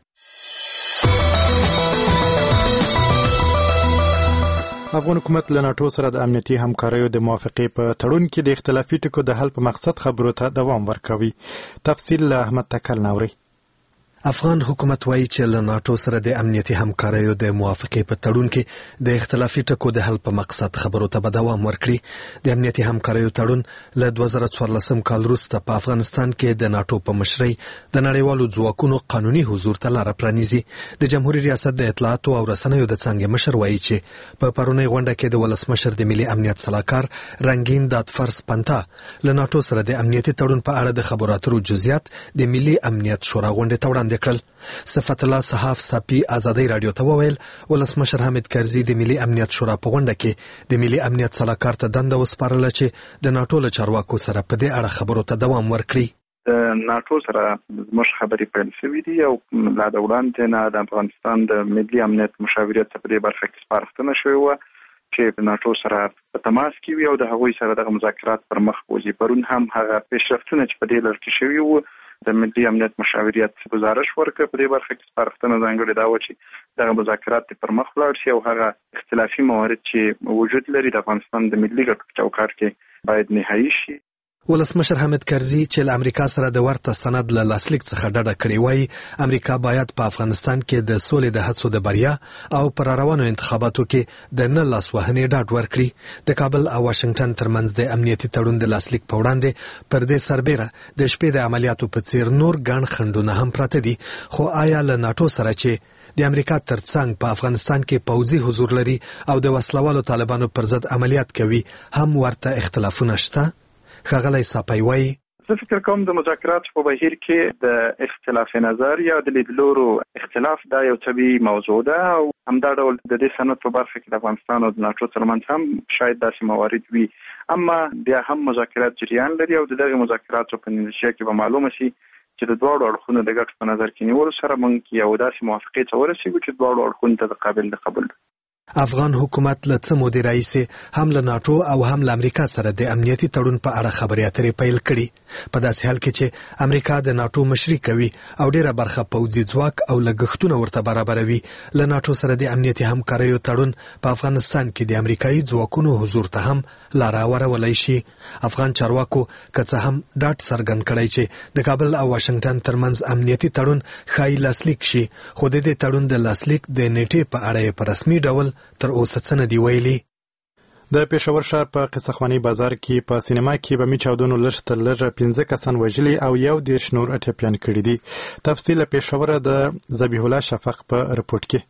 [SPEAKER 1] افغان حکومت له ناټو سره د امنیتي همکاریو د موافقې په تړون کې د اختلافي ټکو د حل په مقصد خبرو ته دوام ورکوي. تفصیل له احمد تکل نوري.
[SPEAKER 6] افغان حکومت وایي چې له ناټو سره د امنیتي همکاریو د موافقې په تړون کې د اختلافي ټکو د حل په مقصد خبرو ته به دوام ورکړي. د امنیتي همکاریو تړون له دوه زره څوارلسم کال وروسته په افغانستان کې د ناټو په مشرۍ د نړیوالو ځواکونو قانوني حضور ته لاره پرانیزي. د جمهوریت ریاست د اطلاعاتو او رسنیو د څانګې مشر وایي چې په پرونی غونډه کې د ولسمشر د ملي امنیت سلاکار رنگین دادفرس پنتا له ناټو سره د امنیتي تړون په اړه د خبرو اترو جزئیات د ملي امنیت شورا غونډې ته وړاندې کړل. صفت الله صحاف ساپی آزادی رادیو ته وویل ولسمشر حامد کرزي د ملي امنیت شورا په غونډه کې د ملي امنیت سلاکار ته دنده وسپارله چې د ناټو له چارواکو سره په دې اړه خبرو ته دوام ورکړي.
[SPEAKER 4] د ناټو سره زموږ خبرې پیل شوې دي او لا د وړاندې نه د افغانستان د ملي امنیت مشاوریت په دې برخه کې سپارښتنه شوې وه چې په ناټو سره په تماس کې وي او د هغوی سره دغه مذاکرات پر مخ بوځي. پرون هم هغه پیشرفتونه چې په دې لړ کې شوي وو د ملي امنیت مشاوریت گزارش ورکړ په دې برخه کې سپارښتنه ځانګړې دا و چې دغه مذاکرات پر مخ ولاړ شي او هغه اختلافي موارد چې وجود لري د افغانستان د ملي ګټو چوکاټ کې باید نهایي شي.
[SPEAKER 6] ولسمشر حامد کرزي چې له امریکا سره د ورته سند له لاسلیک څخه ډډه کړې وای امریکا باید په افغانستان کې د سولې د هڅو د بریا او پر روانو انتخاباتو کې د نه لاس وهنې ډاډ ورکړي. د کابل او واشنگټن ترمنځ د امنیتي تړون د لاسلیک په وړاندې پر دې سربېره د شپې د عملیاتو په څیر نور ګڼ خنډونه هم پراته دي. خو آیا له ناټو سره چې د امریکا ترڅنګ په افغانستان کې پوځي حضور لري او د وسلوالو طالبانو پر ضد عملیات کوي هم ورته اختلافونه شته؟ ښاغلی ساپی وایي
[SPEAKER 4] زه فکر کوم د مذاکراتو په بهیر کې د اختلاف نظر یا د لیدلورو اختلاف دا یو طبیعي موضوع ده او همدا ډول د دې سند په برخه کې د افغانستان او د ناټو ترمنځ هم شاید داسې موارد وي، اما بیا هم مذاکرات جریان لري او دغه مذاکراتو په نتیجه کې به معلومه شي چې د دواړو اړخونو د ګټو په نظر کې نیولو سره موږ یو داسې موافقې ته ورسېږو چې دواړو اړخونو ته قابل د قبول.
[SPEAKER 6] افغان حکومت له څه مودې راهیسې هم له ناټو او هم له امریکا سره د امنیتي تړون په اړه خبرې اترې پیل کړي، په داسې حال کې چې امریکا د ناټو مشري کوي او ډیره برخه پوځي ځواک او لګښتونه ورته برابروي. له ناټو سره د امنیتي همکاریو تړون په افغانستان کې د امریکایي ځواکونو حضور ته هم لاره ورولای شي. افغان چارواکو که څه هم ډاډ څرګند کړی چې د کابل او واشنگټن ترمنځ امنیتي تړون ښایي لاسلیک شي، خو د دې تړون د لاسلیک د نیټې په اړه په رسمي ډول تر اوسه څه نه دی ویلي.
[SPEAKER 1] د پېښور ښار په قصهخواني بازار کې په سینما کې بمي چاودنو لږ تر لږه پنځه کسان وژلي او یو دېرش نور ټپیان کړي دي. تفصیل پېښور د ذبیح الله شفق په رپورټ کې.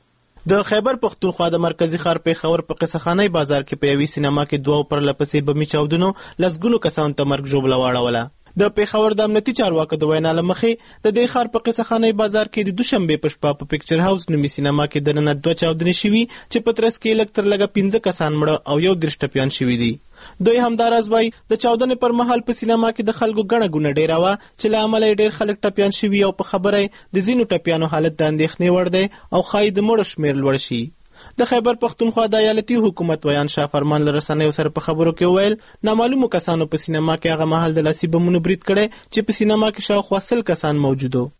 [SPEAKER 5] د خیبر پختونخوا د مرکزی ښار پېښور په قصهخاني بازار کې په یوې سینما کې دوه پرله پسې بمي چاودنو لسګونو کسانو ته مرګ ژوبله واړوله. د پېښور د امنیتي چارواکو د وینا له مخې د دې ښار په قصهخاني بازار کې د دوشنبې په شپه په پکچر هاوس نومي سینما کې دننه دوه چاودنې شوي چې په ترڅ کې لږ تر لږه پنځه کسان مړه او یو دېرش ټپیان شوي دي. دوی همداراز وایي د چاودنې پر مهال په سینما کې د خلکو ګڼه ګوڼه ډېره وه چې له امله یې ډېر خلک ټپیان شوي او په خبره د ځینو ټپیانو حالت د اندېښنې وړ دی او ښایي د مړو شمېر لوړ شي. د خیبر پختونخوا د ایالتي حکومت ویان شاه فرمان له رسنیو سره په خبرو کې وویل نامعلومو کسانو په سینما کې هغه مهال د لاسي بمونو برید کړی چې په سینما کې شاوخوا سل کسان موجود وو.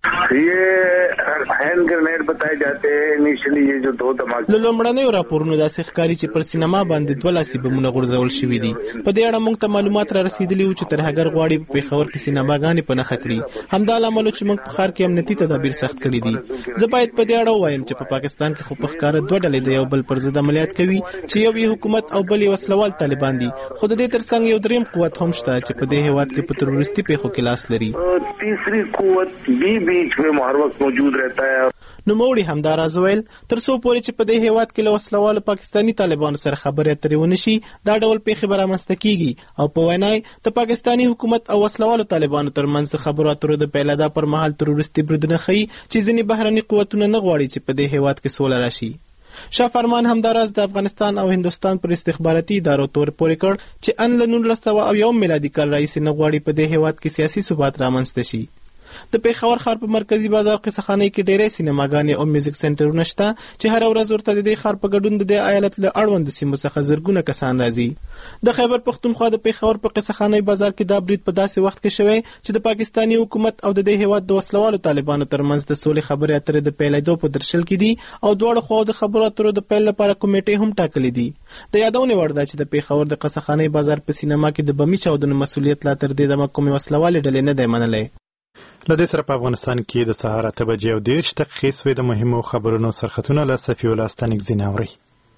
[SPEAKER 19] Hand grenade बताए जाते हैं इनिशियली ये जो दो धमाके
[SPEAKER 5] له لومړنیو راپورونو داسې ښکاري چې پر سینما باندې دوه لاسي بمونه غورځول شوي دي. په دې اړه موږ ته معلومات را رسېدلي وو چې ترهګر غواړي په پېښور کې سینماګانې په نښه کړي. همدا لامل چې موږ په ښار کې امنیتي تدابیر سخت کړي دي. زه باید په دې اړه ووایم چې په پاکستان کې خو په ښکاره دوه ډلې د یو بل پر ضد عملیات کوي چې یو یې حکومت او بل یې وسلوال طالبان دي، خو د دې ترڅنګ یو دریم قوت هم شته چې په دې هېواد کې په تروریستي پېښو کې لاس لري.
[SPEAKER 19] تیسری قوت بھی بیچ میں ہر وقت موجود रहता है.
[SPEAKER 5] نوموړي همداراز ویل تر څو پورې چې په دې هیواد کې له وسلوالو پاکستاني طالبانو سره خبرې اترې ونشي دا ډول پیښې به رامنځته کیږي او په وینا د پاکستاني حکومت او وسلوالو طالبانو ترمنځ د خبرو اترو د پیلېدا پر مهال تروریستي بریدونه ښیي چې ځینې بهرني قوتونه نه غواړي چې په دې هیواد کې سوله راشي. شاه فرمان همداراز د افغانستان او هندوستان پر استخباراتي ادارو تور پورې کړ چې ان له نولس سوه او یو میلادي کال راهیسې نه غواړي په دې هیواد کې سیاسي ثبات رامنځته شي. د پیښور ښار په مرکزی بازار قصخانه کې ډېرې سینماګانې او میوزیک سنټرونه شته چې هر ورځ ورته د دې ښار په ګډون د دې ایالت له اړوندو سیمو څخه زرګونه کسان راځي. د خیبر پښتونخوا د پیښور په قصخانه بازار کې دا برید په داسې وخت کې شوی چې د پاکستاني حکومت او د دې هیواد د وسلوالو طالبانو ترمنځ د سولې خبرې اترې د پیلېدو په درشل کې دي او دواړو خواو د خبرو اترو د پیل لپاره کمیټې هم ټاکلې دي. د یادونې وړ ده چې د پیښور د قصخانه بازار په سینما کې د بمي چاودنو مسؤلیت لا تر دې دمه کومې وسلوالې ډلې نه دی منلی.
[SPEAKER 1] له دې سره په افغانستان کې د سهار اته بجې او دېرش دقیقې سوې د مهمو خبرونو سرخطونه له صفي الله ستانکزي اورئ.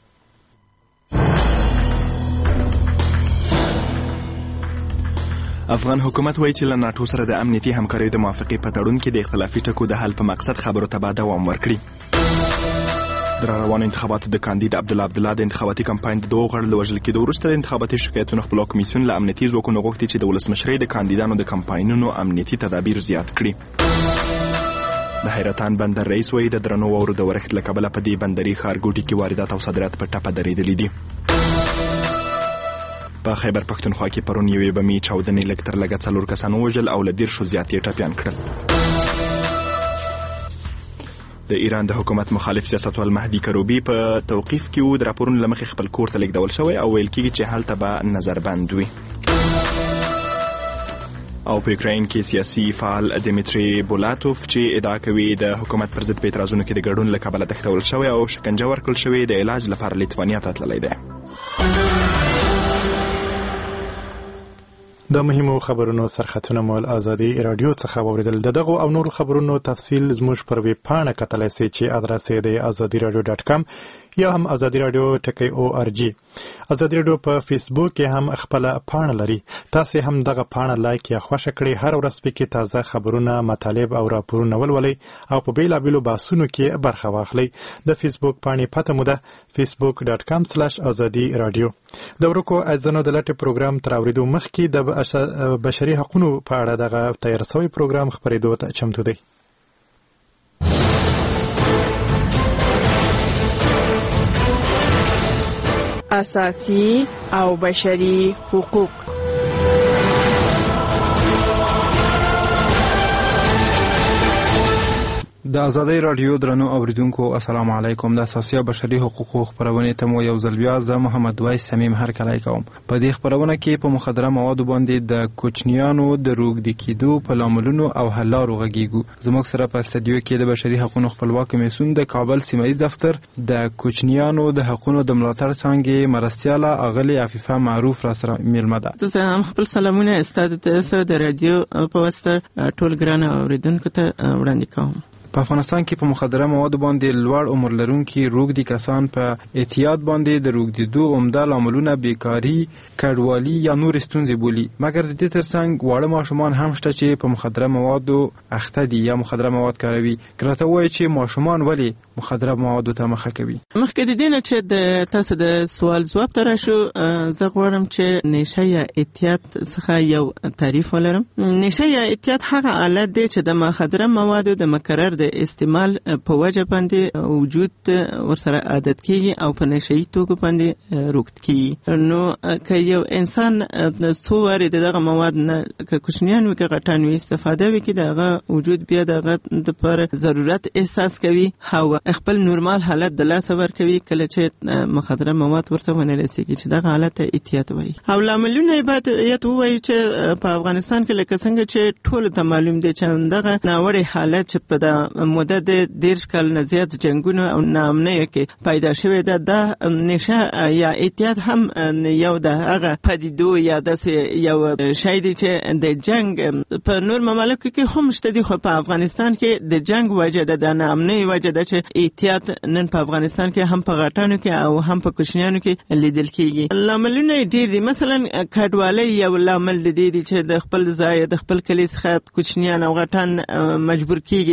[SPEAKER 2] افغان حکومت وایي چې له ناټو سره د امنیتي همکاریو د موافقې په تړون کې د اختلافي ټکو د حل په مقصد خبرو ته به دوام ورکړي. د روانو انتخاباتو د کاندید عبدالله عبدالله د انتخاباتي کمپاین د دوو غړو له وژل کېدو وروسته د انتخاباتي شکایتونو خپلواک کمیسیون له امنیتي ځواکونو غوښتي چې د ولسمشرۍ د کاندیدانو د کمپاینونو امنیتي تدابیر زیات کړي. د حیرتان بندر رئیس وایي د درنو واورو د ورښت له کبله په دې بندري ښارګوټي کې واردات او صادرات په ټپه درېدلي دي. په خیبر پښتونخوا کې پرون یوې بمي چاودنې لږ تر لږه څلور کسان ووژل او له دېرشو زیات یې ټپیان کړل. د ایران د حکومت مخالف سیاستوال مهدي کروبي په توقیف کې و د راپورونو له مخې خپل کور ته لیږدول شوی او ویل کېږي چې هلته به نظربند وي. او په یوکراین کې سیاسي فعال دیمیتری بولاتوف چې ادعا کوي د حکومت پر ضد په اعتراضونو کې د ګډون له کبله تښتول شوی او شکنجه ورکړل شوی د علاج لپاره لیتوانیا ته تللی دی.
[SPEAKER 1] د مهمو خبرونو سرخطونه مول ازادي رادیو څخه واوریدل. د دغه او نورو خبرونو تفصیل زموږ پر ویب پاڼه کتلای شئ چې ادرس یې د azadi radio dot com یا هم azadi radio ټکی او ار جی. azadi radio په فیسبوک کې هم خپل پاڼه لري. تاسو هم دغه پاڼه لایک یا خوښ کړئ. هر ورځ پکې تازه خبرونه، مطالب او راپورونه ولولئ او په بیلابیلو بحثونو کې برخه واخلئ. د فیسبوک پاڼې پته مو ده facebook dot com slash azadi radio. د ورکو ازنو د لټ پروګرام تر اوریدو مخکې د بشري حقوقو په اړه دغه تیار شوی پروګرام خبرېدو ته چمتو دی.
[SPEAKER 20] اساسي او بشري حقوق.
[SPEAKER 21] د ازادي رادیو درنو اوریدونکو السلام علیکم. د اساسي او بشري حقوقو خبرونه ته مو یو ځل بیا زه محمد وای سمیم هر کله کوم. په دې خبرونه کې په مخدره موادو باندې د کوچنیانو د روغ کېدو په لاملونو او حل لارو غږیږو. زموږ سره په استودیو کې د بشري حقوقو خپلواک کمیسیون د کابل سیمه ییز دفتر د کوچنیانو د حقوقو د ملاتړ څنګه مرستياله اغلی عفیفه معروف را سره میلمه ده.
[SPEAKER 20] زه هم خپل سلامونه استاد ته د رادیو په واسطه ټول ګران اوریدونکو ته وړاندې کوم.
[SPEAKER 21] په افغانستان کې په مخدره موادو باندې لوړ عمر لرونکي روغدي کسان په احتیاط باندې د روغديدو عمده لاملونه بیکاری، کډوالي یا نور ستونزې بولي. مګر د دې ترڅنګ واړه ماشومان هم شته چې په مخدره موادو اخته دي یا مخدره مواد کاروي. کله وایي چې ماشومان ولې مخدره موادو ته مخه کوي.
[SPEAKER 20] مخکې د دې نه چې د تاسو د سوال ځواب تر شو زه غواړم چې نشه یا احتیاط څخه یو تعریف ولرم. نشه یا احتیاط هغه حالت دی چې د مخدره موادو د مکرر د استعمال په وجه باندې وجود ورسره عادت کیږي او په نشئی توکو باندې روغت کیږي. نو که یو انسان څو واره دغه مواد نه که کوچنیان وي که غټان وي استفاده وکړي دغه وجود بیا دغه د پر ضرورت احساس کوي او خپل نورمال حالت د لاس ور کوي. کله چې مخدره مواد ورته ونه رسیږي چې دغه حالت احتیاط وایي. او لاملونه باید وایي چې په افغانستان کې لکه څنګه چې ټول ته معلوم دي چې دغه ناوړه حالت چې په موده د دیرش کال نه زیات جنگونو او ناامنۍ کې پیدا شوې ده د نشه یا احتیاط هم یو د هغه پدیدو یا د یو شی دی چې د جنگ په نور مملکتو کې هم شته دي خو په افغانستان کې د جنگ وجه ده د ناامنۍ وجه ده چې احتیاط نن په افغانستان کې هم په غټانو کې او هم په کوچنیانو کې لیدل کیږي. لاملونه ډیر دي. مثلا کډوالۍ یو لامل دی چې د خپل ځای د خپل کلی څخه کوچنیان او غټان مجبور کیږي د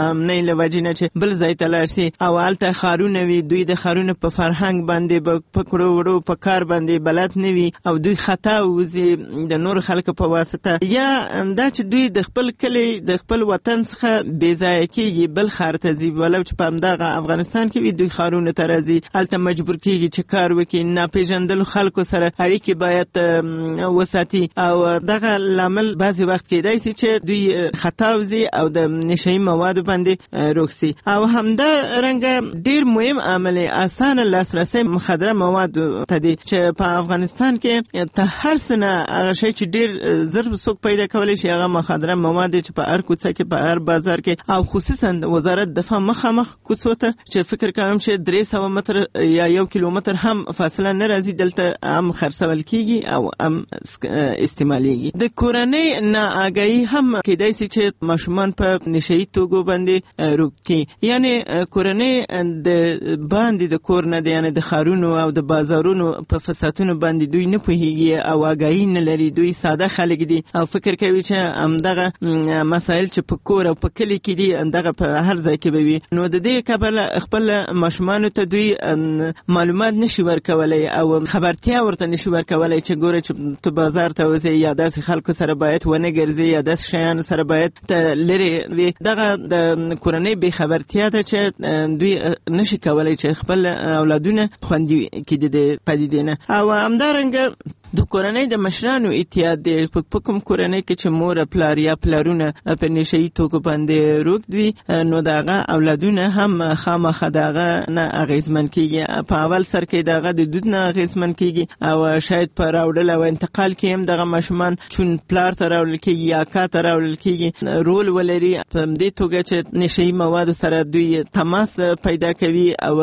[SPEAKER 20] نه لوجې نه چې بل ځای ته لاړ شي او هلته ښارونه وي، دوی د ښارونو په فرهنګ باندې په کړو وړو په کار باندې بلد نه وي او دوی خطا وځي د نور خلکو په واسطه، یا دا چې دوی د خپل کلی د خپل وطن څخه بې ځایه کېږي بل ښار ته ځي، ولو چې په همدغه افغانستان کې وي دوی ښارونو ته راځي، هلته مجبور کېږي چې کار وکړي، ناپېژندلو خلکو سره اړیکې باید وساتي او دغه لامل بعضې وخت کېدای شي چې دوی خطا وځي او د نشهیي موادو باندې روږ شي. او همدارنګه ډېر مهم عامل اسانه لاسرسی مخدره موادو ته دی چې په افغانستان کې ته هر څه نه هغه شی چې ډېر زر څوک پیدا کولی شي هغه مخدره مواد چې په هر کوڅه کې په هر بازار کې او خصوصا وزارت دفاع مخامخ کوڅو ته چې فکر کوم چې درې سوه متر یا یو کیلومتر هم فاصله نه راځي دلته هم خرڅول کېږي او هم استعمالېږي. د کورنۍ ناآګاهي هم کېدای شي چې ماشومان په نشهیي توکو باندې روږ کړي، یعنې کورنۍ د باندې د کور نه د یعنې د ښارونو او د بازارونو په فسادونو باندې دوی نه پوهېږي او آګاهي نه لري، دوی ساده خلک دي او فکر کوي چې همدغه مسایل چې په کور او په کلي کې دي همدغه په هر ځای کې به وي، نو د دې کبله خپل ماشومانو ته دوی معلومات نشي ورکولی او خبرتیا ورته نشي ورکولی چې ګوره چې تو بازار ته وځې یا داسې خلکو سره باید ونه ګرځې یا داسې شیانو سره باید ته لرې وي. دغه د کورنۍ بې خبرتیا ده چې دوی نشي کولی چې خپل اولادونه خوندي کړي د پدیدې نه. او همدارنګه د کورنۍ د مشرانو اتحاد دی، په کوم کورنۍ کې چې مور پلار یا پلارونه په نشهیي توکو باندې روږد وي نو د هغه اولادونه هم خامخا د هغه نه اغېزمن کېږي، په اول سر کې د هغه د دود نه اغېزمن کېږي او شاید په راوړل او انتقال کې هم دغه ماشومان چون پلار ته راوړل کېږي یا اکا ته راوړل کېږي رول ولري، په همدې توګه چې نشهیي موادو سره دوی تماس پیدا کوي او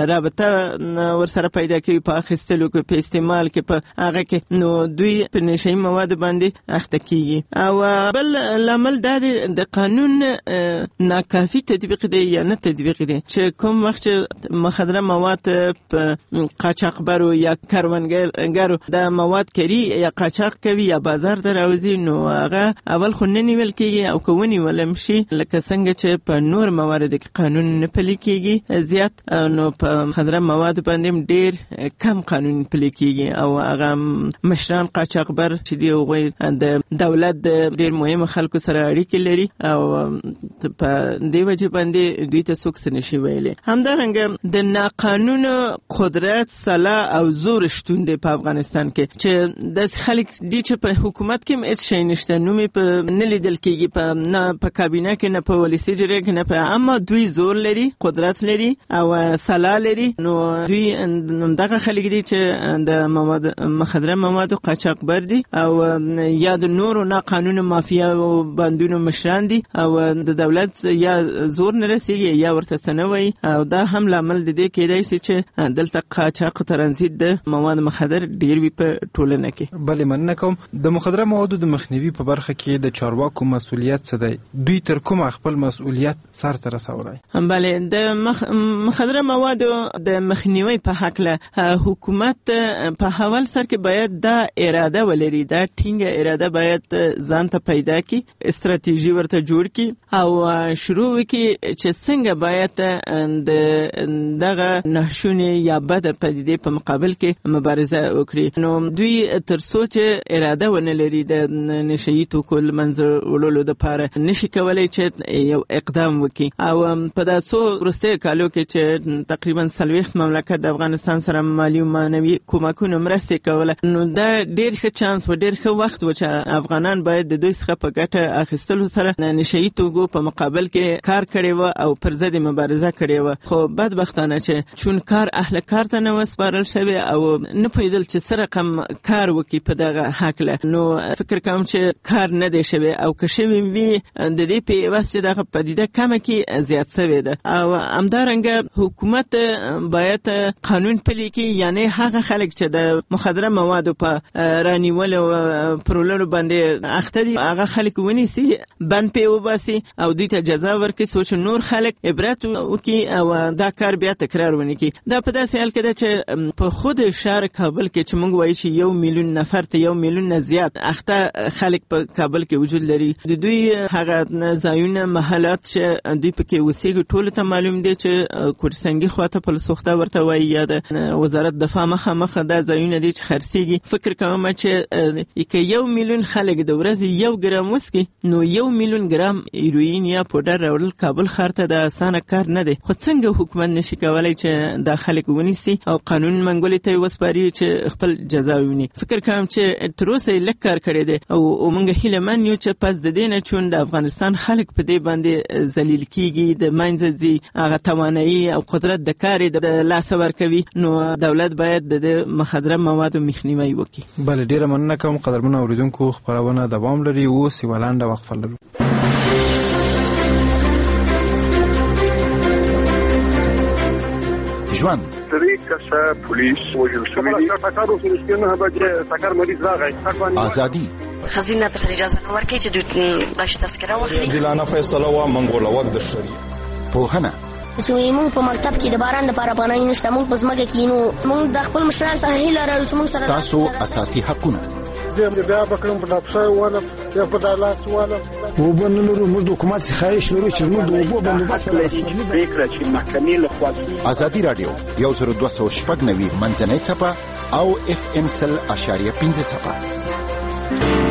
[SPEAKER 20] رابطه ورسره پیدا کوي په اخیستلو کې، په استعمال کې، په هغه کې نو دوی په نشهیي موادو باندې اخته کېږي. او بل لامل دا دی د قانون ناکافي تطبیق دی یا نه تطبیق دی چې کوم وخت چې مخدره مواد په قاچاقبرو یا کروندګرو د مواد کری یا قاچاق کوي یا بازار ته راوځي نو هغه اول خو نه نیول کېږي او که ونیول شي لکه څنګه چې په نور موارد کې قانون نه پلي کېږي زیات، نو په مخدره مواد باندې ډېر کم قانون پلي کېږي او هغه مشران قاچاقبر چې دی هغوی د دولت د ډېر مهمو خلکو سره اړیکې لري او په دې وجې باندې دوی ته څوک څه نشي ویلی. همدارنګه د ناقانونه قدرت، سلا او زور شتون دی په افغانستان کې چې داسې خلک دي چې په حکومت کې هم هېڅ شی نشته، نوم یې په نه لیدل کېږي، په نه په کابینه کې نه په ولسي جرګه کې نه په، اما دوی زور لري، قدرت لري او سلا لري، نو دوی دغه خلک دي چې د مواد مخدره موادو قاچاقبر دي او یا د نورو ناقانونه مافیا او بندونو مشران دي او د دولت یا زور نه رسېږي یا ورته څه نه وایي او دا هم لامل د دې کېدای شي چې دلته قاچاق ترانزیت د مواد مخدر ډېر وي په ټولنه کې.
[SPEAKER 21] بلې مننه کوم. د مخدره موادو د مخنیوي په برخه کې د چارواکو مسؤلیت څه دی؟ دوی تر کومه خپل مسؤلیت سرته رسولی؟
[SPEAKER 20] بلې د مخ... مخدره موادو د مخنیوي په هکله حکومت په اول سر کې باید دا اراده ولري، دا ټینګه اراده باید ځان ته پیدا کړي، استراتیژي ورته جوړ کړي او شروع وکړي چې څنګه باید د دغه ناشونې یا بده پدیدې په مقابل کې مبارزه وکړي. نو دوی تر څو چې اراده ونه لري د نشهیي توکو له منځه وړلو دپاره نشي کولی چې یو اقدام وکړي. او په دا څو وروستیو کالو کې چې تقریبا څلوېښت مملکت د افغانستان سره مالي او معنوي کومکونه مرستې کوله، نو دا ډېر ښه چانس و، ډېر ښه وخت و چې افغانان باید د دوی څخه په ګټه اخیستلو سره نشهیي توکو په مقابل کې کار کړی و او پر ضد مبارزه کړې وه. خو بدبختانه چې چون کار اهل کار ته نه وسپارل شوی او نه پوهېدل چې څه رقم کار وکړي په دغه هکله، نو فکر کوم چې کار نه دی شوی او که شوی وي د دې په عوض چې دغه پدیده کمه کې زیات شوې ده. او همدارنګه حکومت باید قانون پلي کړي، یعنې هغه خلک چې د مخدره مواد موادو په رانیول او پرولو باندې اخته دي هغه خلک ونیسي بند پې وباسي او دوی ته جزا ورکړي څو چې نور خلک عبرت وکړي او دا کار بیا تکرار ونه کړي. دا په داسې حال کې ده چې په خود شهر کابل کې چې موږ وایو چې یو میلیون نفر ته یو میلیون نه زیات اخته خلک په کابل کې وجود لري. د دوی هغه ځایونه محلات چې دوی پکې اوسېږي ټولو ته معلوم دی چې کوټسنګي خواته پلسوخته ورته وایي یا د وزارت دفاع مخامخ دا ځایونه دي چې خرڅېږي. فکر کوم چې که یو میلیون خلک د ورځې یو ګرام وڅکي نو یو میلیون ګرام هیروین یا پوډر راوړل کابل ښار ته د اسانه کار نه دی. خو څنګه حکومت نشي کولی چې دا خلک ونیسي او قانون منګولې ته یې وسپاري چې خپل جزا وویني. فکر کوم چې تر اوسه یې لږ کار کړی دی او موږ هیله من یو چې پس د دې نه چون د افغانستان خلک په دې باندې ذلیل کیږي د منځه ځي هغه توانایي او قدرت د کار د لاسه ورکوي نو دولت باید د مخدره موادو مخنیوی وکړي.
[SPEAKER 21] بله ډیره مننه کوم قدرمنو اوریدونکو خبرونه دوام لري اوس یوه لنډه وقفه لرو.
[SPEAKER 9] ژوند
[SPEAKER 3] درې کسه پولیس وژل شوي دي. ټکر وشو چې نه بجې ټکر مریض راغی.
[SPEAKER 9] ازادي
[SPEAKER 22] خزینه ته اجازه نه ورکړي چې دوی باش تذکره واخلي.
[SPEAKER 23] دلانه فیصله وا منګوله وخت د شری
[SPEAKER 9] پوهنه
[SPEAKER 24] چې موږ په مکتب کې د باران لپاره پناه نشته موږ په ځمکه کې نو موږ د خپل مشران سره هیله لرو چې موږ سره
[SPEAKER 9] تاسو اساسي حقونه
[SPEAKER 25] زه بیا بکرم په لاپشای واله یا په دالاس واله
[SPEAKER 26] وبنلرو موږ د حکومت څخه خواهش لرو چې موږ د اوبو بندوبست
[SPEAKER 3] پریکړه چې محکمې لخوا
[SPEAKER 9] ازادي رادیو یو زر دوه سوه شپږ نوي منځنۍ څپه او اف ام سل اشاریه پنځه څپه.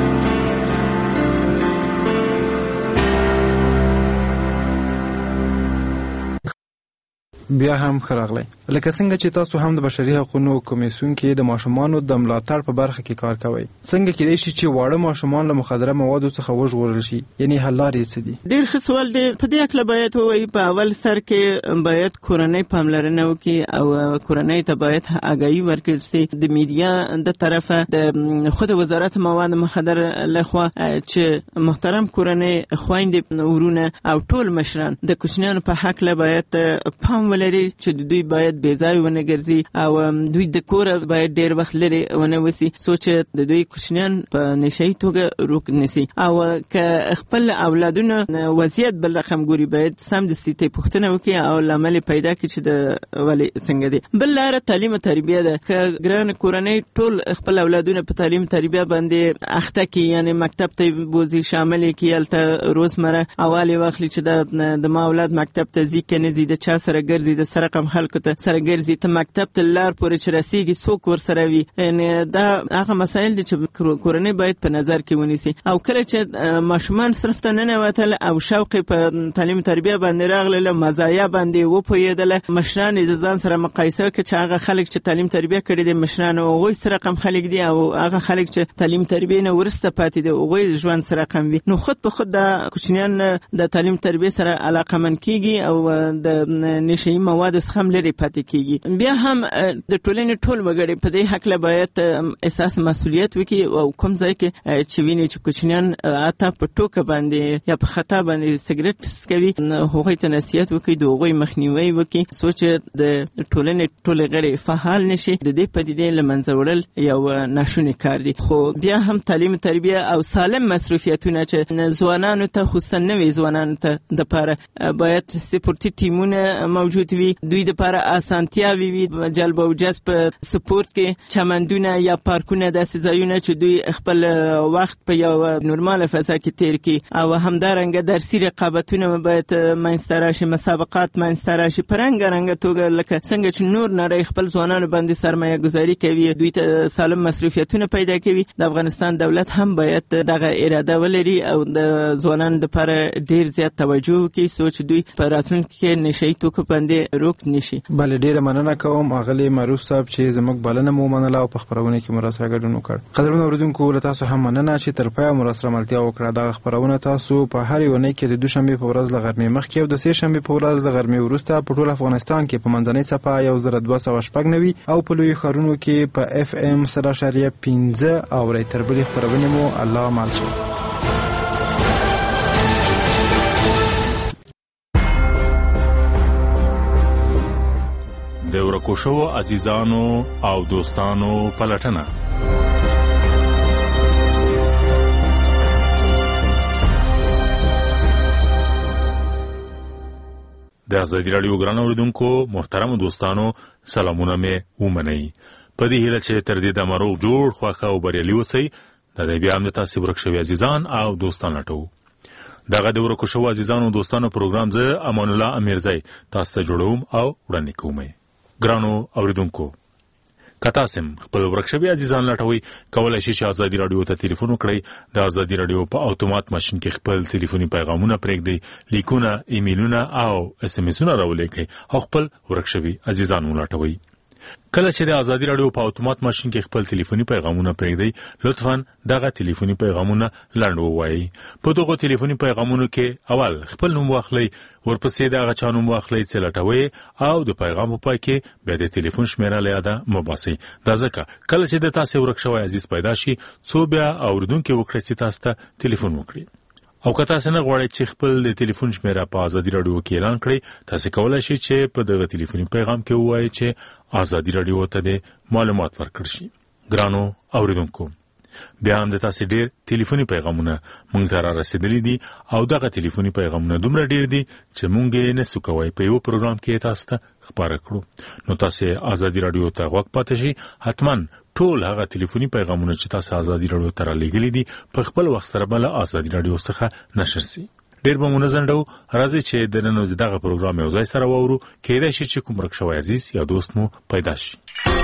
[SPEAKER 21] بیا هم ښه راغلی. لکه څنګه چې تاسو هم د بشري حقوقو کمیسیون کې د ماشومانو د ملاتړ په برخه کې کار کوئ، څنګه کېدای شي چې واړه ماشومان له مخدره موادو څخه وژغورل شي؟ یعنی حل لارې څه دي؟
[SPEAKER 20] ډېر ښه سوال دی. په دې اړه باید ووایي په اول سر کې باید کورنۍ پاملرنه وکړي او کورنۍ ته باید آګاهي ورکړل شي د میډیا د طرفه د خود وزارت مواد مخدر لخوا چې محترم کورنۍ خویندې ورونه او ټول مشران د کوچنیانو په حق له باید پام ولري چې دوی باید بې ځای ونه ګرځي او دوی د کور باید ډېر وخت لري ونه وسی سوچ د دوی کوچنیان په نشئی توګه روک نسی او که خپل اولادونو وضعیت بل رقم ګوري باید سم د ستې پوښتنه وکړي او لامل پیدا کړي چې د ولی څنګه دي. بل لار تعلیم او تربیه ده. که ګران کورنۍ ټول خپل اولادونو په تعلیم تربیه باندې اخته کی یعنی مکتب ته بوزي شامل کی الته روزمره اوالی واخلي چې د ما اولاد مکتب ته ځي کنه زی د چا سره ګرځي د سرقم خلکو ته سره ګرځي ته مکتب ته لار پورې چې رسیږي څوک ور سره وي. یعنی دا هغه مسایل دي چې کورنۍ باید په نظر کې ونیسي او کله چې ماشومان صرف ته نه نوتل او شوق په تعلیم تربیه باندې راغله مزایا باندې و پویدل مشران د ځان سره مقایسه کوي چې هغه خلک چې تعلیم تربیه کړي دي مشران او غوي سره کم خلک دي او هغه خلک چې تعلیم تربیه نه ورسته پاتې دي او غوي ژوند سره کم وي نو خود په خود د کوچنیان د تعلیم تربیه سره علاقه من کیږي او د نشئی مواد څخه لري پاتې کیږي. بیا هم د ټولنې ټول وګړي په دې حق له باید احساس مسؤلیت وکړي او کوم ځای کې چې ویني چې کوچنیان اته په ټوکه باندې یا په خطا باندې سیګریټ څکوي هغوی ته نصیحت وکړي د هغوی مخنیوي وکړي سوچ د ټولنې ټول غړي فعال نشي د دې پدیدې له منځه وړل یو ناشونی کار دی. خو بیا هم تعلیم تربیه او سالم مصروفیتونه چې ځوانانو ته خصوصا نوې ځوانانو ته د پاره باید سپورتي ټیمونه موجود وي دوی د لپاره اسانتیاوي وي جلب او جذب سپورت کې چمندونه یا پارکونه داسې ځایونه چې دوی خپل وخت په یو نورمال فضا کې تیر کړي او همدارنګه درسي رقابتونه باید منځته راشي مسابقات منځته راشي په رنګارنګه توګه لکه څنګه چې نور نړۍ خپل ځوانانو باندې سرمایه گذاري کوي دوی ته سالم مصروفیتونه پیدا کوي. د افغانستان دولت هم باید دغه اراده ولري او د ځوانانو لپاره ډیر زیات توجه وکړي سوچ دوی په راتلونکي کې نشئی توکو باندې روک نشي.
[SPEAKER 21] بله ډیره مننه کوم اغلی معروف صاحب چې زموږ بلنه مو منله او په خبرونه کې مو راسره ګډون وکړ. قدرمنو اوریدونکو له تاسو هم مننه چې تر پایه مو راسره ملتیا وکړه. دغه خبرونه تاسو په هر یو نه کې د دوشنبه په ورځ له غرمې مخکې او د سه شنبه په ورځ له غرمې وروسته په ټول افغانستان کې په منځنۍ څپه یو زر دوه سوه شپږ نوي او په لوی ښارونو کې په اف ام سل اشاریه پنځه او ری تر بلې خبرونه مو الله مال شي.
[SPEAKER 27] د ورکو شوو عزیزانو او دوستانو پلټنه
[SPEAKER 7] د ازادي راډیو ګران اوریدونکو محترم دوستانو سلامونه مې ومنئ. په دې هیله چې تر دې دمه روغ جوړ خوښ او بریالي اوسئ. د دې بیا هم د تاسو ورک شوي عزیزان او دوستان لټو. دغه د ورکو شوو عزیزانو دوستانو پروګرام زه امان الله امیرزی تاسو ته جوړوم او وړاندې کوم. ګرانو اوریدونکو که تاسو خپل ورک شوي عزیزان لټوي کولای شئ چې ازادي راډیو ته ټلیفون وکړئ. د ازادي راډیو په اتومات ماشین کې خپل ټلیفوني پیغامونه پرېږدئ، لیکونه، ایمیلونه او اس ام اسونه راولیکئ او خپل ورک شوي عزیزان ولټوئ. کله چې د ازادي راډیو په اتومات ماشین کې خپل ټلیفوني پیغامونه پرېږدئ لطفاً دغه ټلیفوني پیغامونه لنډ ووایئ. په دغو ټلیفوني پیغامونو کې اول خپل نوم واخلئ، ورپسې د هغه چا نوم واخلئ چې لټوئ او د پیغام په پای کې بیا د ټلیفون شمیره له یاده مه باسئ. دا ځکه کله چې د تاسې ورک شوی عزیز پیدا شي څو بیا اورېدونکي وکړئ چې تاسو ته ټلیفون وکړي. او که تاسو نه غواړئ چې خپل د ټلیفون شمیره په ازادي راډیو کې اعلان کړئ تاسو کولای شئ چې په دغه ټلیفوني پیغام کې ووایئ چې ازادي راډیو ته د معلومات ورکړل شي. ګرانو اوریدونکو بیا هم د تاسو ډیر ټلیفوني پیغامونه مونږ ته را رسیدلي دي او دغه ټلیفوني پیغامونه دومره ډیر دي چې مونږ یې نسو کولی په یو پروګرام کې تاسو ته خبره کړو. نو تاسو ازادي راډیو ته غوږ پاتې شئ. حتماً ټول هغه ټلیفوني پیغامونه چې تاسو ازادي راډیو ته را لېږلي دي په خپل وخت سره به له ازادي راډیو څخه نشر سي. ډیر به مو نه ځنډو. راځئ چې د نن ورځې دغه پروګرام یو ځای سره واورو. کیدای شي چې کوم ورک شوی عزیز یا دوست مو پیدا شي.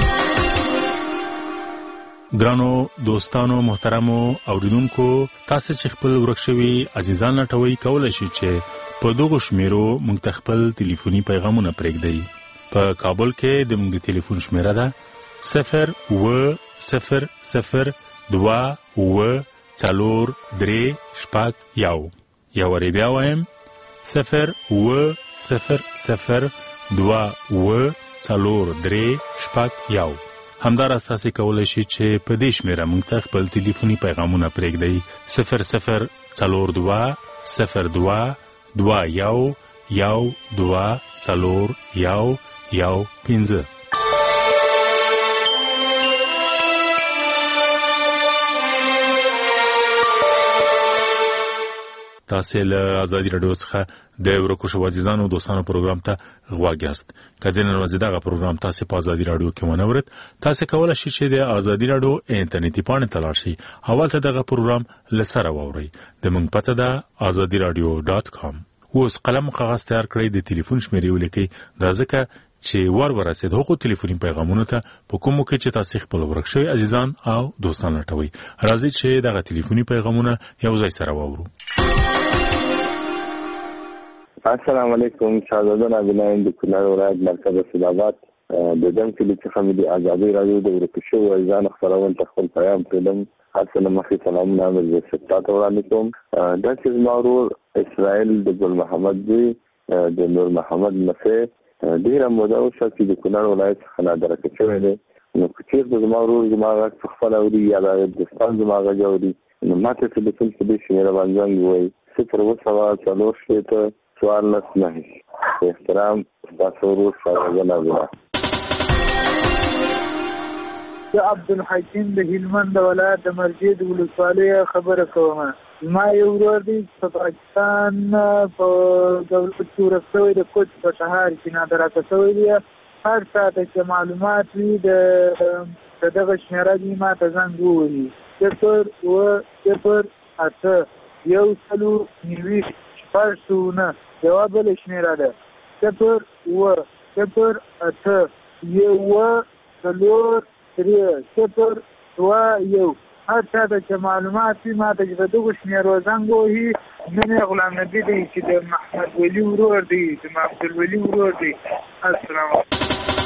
[SPEAKER 7] ګرانو دوستانو محترمو اوریدونکو تاسو چې خپل ورک شوي عزیزان لټوئ کولای شئ چې په دغو شمیرو موږ ته خپل ټلیفوني پیغامونه پرېږدئ. په کابل کې د موږ د ټلیفون شمیره ده صفر اوه صفر صفر دوه اوه څلور درې شپږ یو. یو وارې بیا وایم صفر اوه صفر صفر دوه اوه څلور درې شپږ یو. همداراز تاسو کولای شئ چې په دې شمیره موږ ته خپل ټلیفوني پیغامونه پرېږدئ. صفر صفر څلور دوه صفر دوه دوه یو یو دوه څلور یو یو پنځه. تاسو له ازادي راډیو څخه د ورکو شوو عزیزانو دوستانو پروګرام ته غوږ یاست. که د نن ورځې دغه پروګرام تاسو په ازادي راډیو کې ونه اورئ تاسو کولای شئ چې د ازادي راډیو انټرنیټي پاڼې ته لاړ شئ او هلته دغه پروګرام له سره واورئ. د موږ پته ده ازادي راډیو ډاټ کام. اوس قلم کاغذ تیار کړئ، د ټلیفون شمیرې ولیکئ. دا ځکه چې ور ورسېد هغو ټلیفوني پیغامونو ته په کومو کې چې تاسو خپل ورک شوي عزیزان او دوستان لټوئ. راځئ چې دغه ټلیفوني پیغامونه یو ځای سره واورو.
[SPEAKER 8] السلام علیکم. شاهزاده نابیناین د کونړ ولایت مرکز اسداباد د دم کلي څخه مې د ازادي راډیو د ورکو شوو عزیزانو خپرونې ته خپل پیغام پرېږدم. هر څه نه مخکې سلامونه مې زه تا ته وړاندې کوم. داسې زما ورور اسرائیل د ګل محمد زوی د نور محمد لمسی ډېره موده وشوه چې د کونړ ولایت څخه نادرکه شوی دی. نو که چېرته زما ورور زما غږ په خپله اوري یا د دوستان زما غږ اوري نو ما ته ټلیفون په دې شمېره باندې زنګ ووایي صفر اووه سوه څلور شپېته څوارلس نهه. احترام ستاسو ورور شاهزاده نابینا.
[SPEAKER 10] زه عبدالحکیم د هلمند ولایت د مرجې د ولسوالۍ خبره کوم. زما یو ورور دی په پاکستان په دولت کې ورک شوی د کوچ په شهر کې نادرکه شوی دی. هر ساعته چې معلومات وي د دغه شمېره دي ما ته زنګ ووهي صفر اووه صفر اته یو څلور نوي شپږ سوه. یوه بله شمېره ده صفر اووه صفر اته یوه څلور درې صفر دوه یو. هر چا ته چې معلومات وي ما ته چې د دغو شمېرو زنګ ووهي. نوم یې غلام نبي دی چې د محمد ولي ورور دی د عبدالولي ورور دی. السلام علیکم.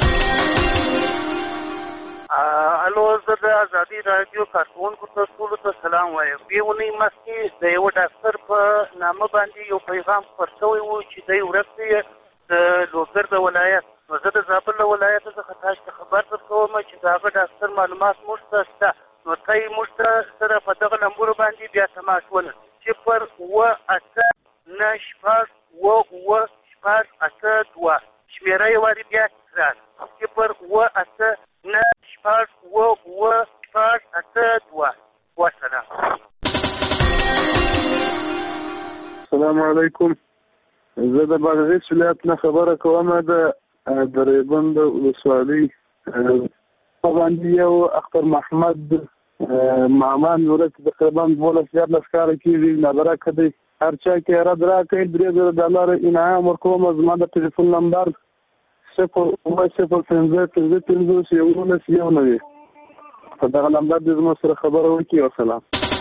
[SPEAKER 11] الو زه د ازادي راډیو کارکونکو ته ټولو ته سلام وایم. دې اونۍ مخکې د یوه ډاکټر په نامه باندې یو پیغام خپر شوی و چې دی ورک دی د لوګر د ولایت. نو زه د زابل له ولایته څخه تاسو ته خبر درکوم چې د هغه ډاکټر معلومات موږ ته شته. نو ته یې موږ ته سره په دغه نمبرو باندې بیا تماس ولرئ صفر اووه اته نه شپږ اووه اووه شپږ اته دوه. شمېره یې وارې بیا تکرار صفر اووه اته نه شپږ اووه اووه شپږ اته دوه. وسلام.
[SPEAKER 13] السلام علیکم. زه د
[SPEAKER 10] د بادغیس ولایت نه خبره کوم. د درېبند ولسوالۍ په باندې یو اختر محمد مامان ورته تقریبا دولس دیارلس کاله کېږي نابرکه دی. هر چا کې رد راکړئ درې زره ډالر انعام ورکوم. زما د ټلیفون نمبر صفر اووه صفر پنځه پنځه پنځوس یولس یو نوي. په دغه نمبر دې زما سره خبره وکړي. وسلام.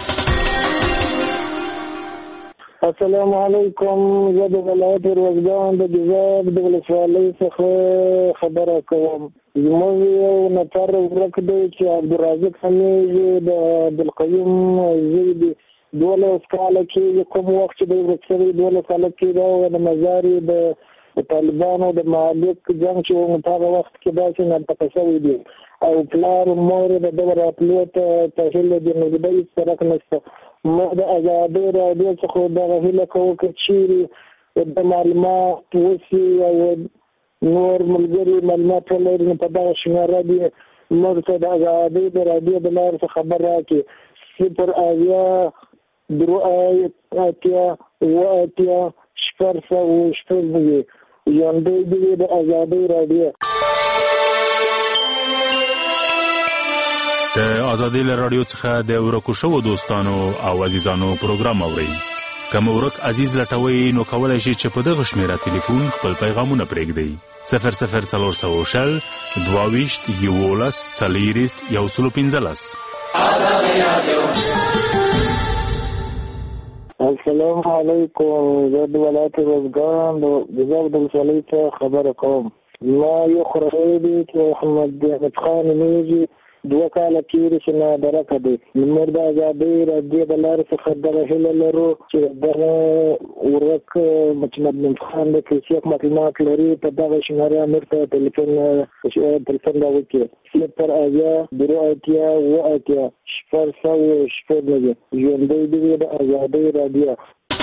[SPEAKER 25] السلام علیکم. زه د ولایت روزګان د ګیزاب د ولسوالۍ څخه خبره کوم. زموږ یو نفر ورک دی چې عبدالرازق حمید د عبدالقیوم زوی دی. دولس کاله کېږي کوم وخت چې دی ورک شوی دولس کاله کېږي د مزار د طالبانو د مالک جنګ چې و په هغه وخت کې داسې ناپاکه شوی دی او پلار مور د دغه راتلو ته تهیله د نږدې سرک نشته. موږ د ازادۍ راډیو څخه دغه هیله کوو که چیرې د معلومات وشي او نور ملګري معلومات ولري نو په دغه شمېره دې موږ ته د ازادۍ د راډیو د لارې څخه خبر راکړي. صفر اویا درې اتیا اوه اتیا شپږ سوه شپږ نوي. ژوندی دې د ازادۍ راډیو.
[SPEAKER 7] د ازادۍ له راډیو څخه د ورکو شوو دوستانو او عزیزانو پروګرام اورئ. که مو ورک عزیز لټوئ نو کولی شئ چې په دغه شمېره تلیفون خپل پیغامونه پرېږدئ. صفر صفر څلور سوه شل دوه ویشت یولس څلېرویشت یو سل پنځلس.
[SPEAKER 25] ازادۍ راډیو. السلام علیکم. زه د ولایت روزګان د ګیزاب د ولسوالۍ څخه خبره کوم. ما یو خوریی دی چې محمد احمد خان نومیږي. دوه کاله کېږي چې نابرکه دی. موږ د ازادۍ راډیو د لارې څخه دغه هیله لرو چې دغه ورک محمد خان د کیسیک معلومات لري په دغه شمېره موږ ته تلیفون تلیفون راوکړي. صفر اویا درې اتیا اوه اتیا شپږ سوه شپږ نوي. ژوندی دې د ازادۍ راډیو.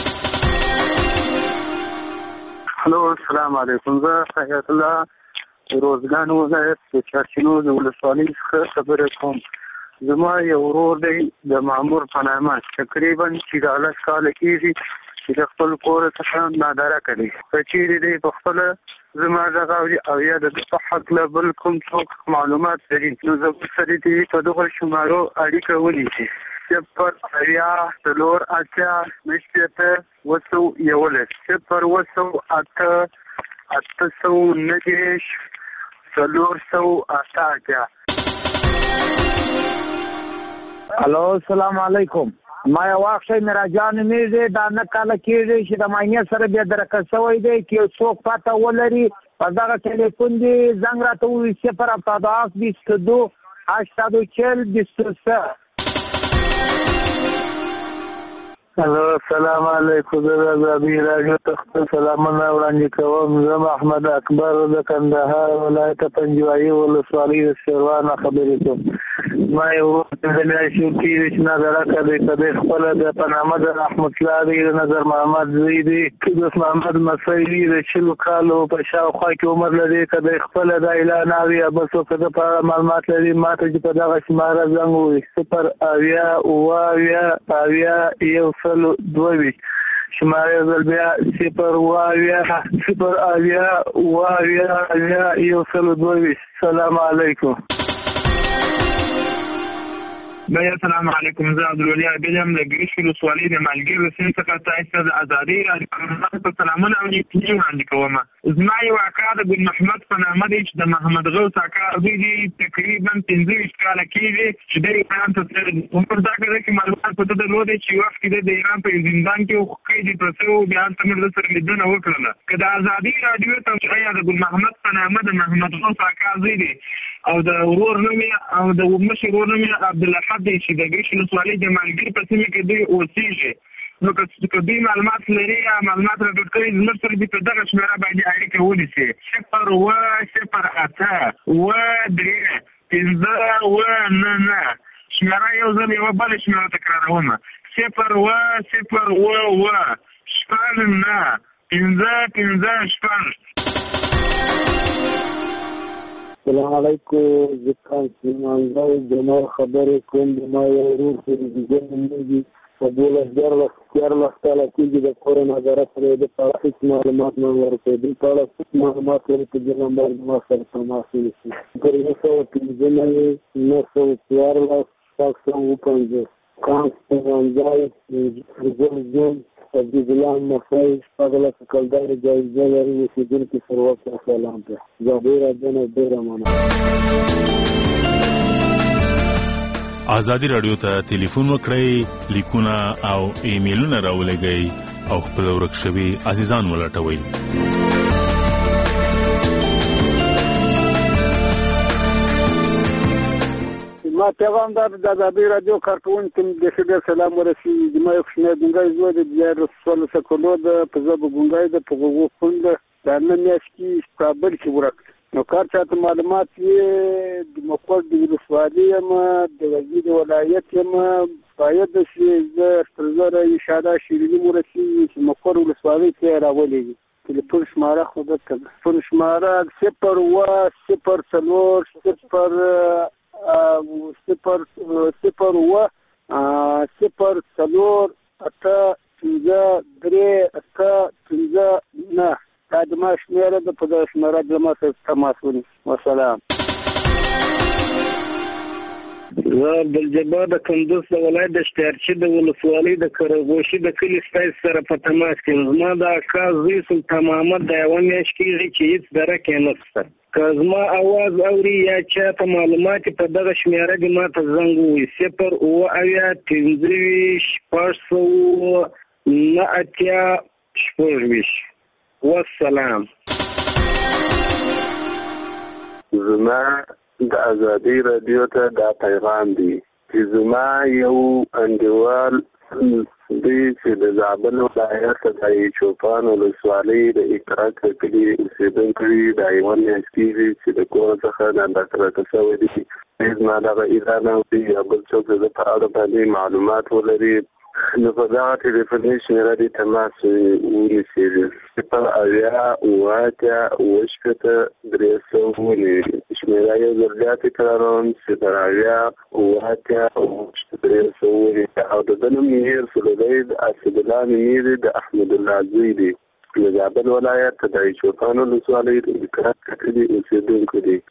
[SPEAKER 10] هلو السلام علیکم. زه حیات الله روزګان ولایت د چارچینو د ولسوالۍ څخه خبره کوم. زما یو ورور دی د مامور په نامه تقریبا شپاړس کاله کېږي چې د خپل کور څخه نادرکه دی. که چېرې دی په خپله زما غږ اوري او یا د ده په هکله بل کوم څوک معلومات لري نو زه ورسره دې په دغو شمارو اړیکه ونیسي. صفر اویا څلور اتیا نهه شپېته اوه سوه یولس. صفر اوه سوه اته اته سوه نهه دېرش څلور سوه اته اتیا.
[SPEAKER 12] الو السلام علیکم. ما یو وخت مراجعه نومیږي. دا نه کاله کېږي چې د معاینې سره بیا درکه شوی دی چې یو څوک پته ولري په دغه ټلیفون دې زنګ راته ووایي صفر هفتاد بیست و دو هشتاد و چهل بیست و سه.
[SPEAKER 10] الو السلام علیکم. زه د ازادۍ راډیو څخه سلامونه وړاندې کوم. زه محمد اکبر د کندهار ولایت پنجوایي ولسوالۍ د سیروان خبرې کوم. ما یو پنځه میاشتې کېږي چې نادرکه دی. که دی خپله د په نامه د رحمت الله دی د نظر محمد زوی دی. قدوس محمد مسۍ دی د شلو کالو په شاوخوا کې عمر لري. که دی خپله دا اعلان اوري یا بل څوک د په اړه معلومات لري ما ته چې په دغه شماره زنګ ووایي. صفر اویا اوه اویا اویا یو سل دوه ویشت. شماره یو ځل بیا صفر اوه اویا صفر اویا اوه اویا اویا یو سل دوه ویشت. سلام علیکم.
[SPEAKER 13] بیا السلام علیکم. زه عبدالولي عابد یم له ګریش ولسوالۍ د مالګیر د سیند څخه تاسو ته د ازادۍ راډیو په سلامونه او نیکي وړاندې کوم. زما یو اکا د ګل محمد په نامه دی چې د محمد غوث اکا زوی دی. تقریبا پنځه ویشت کاله کېږي چې دی ایران ته تللی دی. عمر دا کړی چې معلومات په ده درلودی چې یو وخت کې دی د ایران په یو زندان کې و قید پرته و. بیا هلته موږ د سره لیدنه وکړله. که د ازادۍ راډیو ته یا د ګل محمد په نامه د محمد غوث اکا زوی دی او د ورور نوم او د مشر ورور نوم عبدالاحد دی چې د ګریش ولسوالۍ د مالګیر په سیمه کې دوی اوسېږي. نو که دوی معلومات لري یا معلومات راټول کړي زموږ سره دې په دغه شمېره باندې اړیکه ونیسي. صفر اوه صفر اته اوه درې پنځه اوه نهه نهه. شمېره یو ځل یوه بله شمېره تکراروم. صفر اوه صفر اوه اوه شپږ نهه پنځه پنځه شپږ.
[SPEAKER 12] السلام علیکم. زه کان سلیمان زای جمال خبرې کوم. د ما یو ورور چې د ګل نومیږي
[SPEAKER 25] په دولس دیارلس دیارلس کاله کېږي د کرونا وایرس د په اړه هېڅ معلومات نه ورکوي. دې په اړه څه معلومات لري چې د نمبر ما سره تماس ونیسي. پر نهه سوه پنځه نوي نهه سوه څوارلس شپږ سوه اووه پنځوس کانس پنځای ګل جون عبدالله مخی شپږلس کلدارې جایزه لري. اوسېدونکي سروت ته سلام دی. زه ډېره ډېره ډېره مننه.
[SPEAKER 7] ازادي رادیو ته ټلیفون وکړئ، لیکونه او ایمیلونه راولېږئ او خپل ورک شوي عزیزان ولټوئ.
[SPEAKER 25] ما پیغام داد د ازادي رادیو کارکونکو د ښه سلام ورسېږي. زما یو کوچنی ګونګی زوی دی، دیارلس څوارلس کلو ده، په ژبه ګونګی ده، په غوږو پوند ده. د نهه میاشت کې په کابل کې ورک نو کار چاته معلومات یې د مقر د ولسوالۍ یم، د غزني د ولایت یم. باید چې زه تر زره اشاره شیریني ورسېږي چې مقر ولسوالۍ ته یې راولېږي. تلیفون شماره خو دلته ده. تلیفون شماره صفر اووه صفر څلور صفر صفر صفر اووه صفر څلور اته پنځه درې اته پنځه نهه. دا د ما شمېره ده، په دغه شمېره د ما سره تماس ونیسئ. وسلام. زه عبدالجبار د کندوز د ولایت د شتیارچي د ولسوالۍ د کرغوشي د کلي ستاسو سره په تماس کې یم. زما د اکا زوی سلطان محمد د یوه میاشت کېږي چې هېڅ درک یې نشته. که زما اواز اوري یا چاته معلومات په دغه شمېره کې ما ته زنګ ووایي. صفر اووه اویا پنځه ویشت شپږ سوه نهه اتیا شپږ ویشت. والسلام.
[SPEAKER 8] زما د ازادي رادیو ته دا پیغام دی چې زما یو انډیوال دی چې د زابل ولایت د چوپان ولسوالۍ د اقراق کلي اوسېدونکی د یوه میاشت کېږي چې د کور څخه ننداکړه شوی دی. زما دغه اداره وي یا بل څوک د په اړه باندې معلومات ولري نو په دغه ټلیفوني شمېره دې تماس ونیسي. صفر اویا اووه اتیا اووه شپېته درې سوه ونیسي. شمېره یو ځل بیا تکراروم. صفر اویا اووه اتیا اووه شپېته درې سوه ونیسي. او د ده نوم میر سلودی د اسدالله نومې دی، د احمدالله زوی دی، د زابل ولایت د چوپان ولسوالۍ د اقراق کلي اوسېدونکی دی.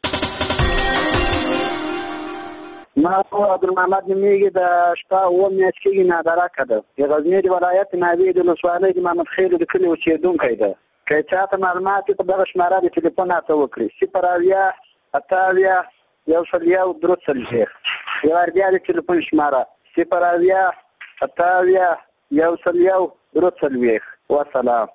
[SPEAKER 25] ما خو عبدالمحمد نومېږي، د شپه اووه میاشت کېږي، نادرکه ده، د غزني د ولایت ناوې د ولسوالۍ د محمد خیل د کلي اوسېدونکی ده. که چاته معلومات وي په دغه شماره د ټلیفون هڅه وکړي. صفر اویا اته اویا یو سل یو درې څلوېښت. یو وار بیا د ټلیفون شماره صفر اویا اته اویا یو سل یو درې څلوېښت. وسلام.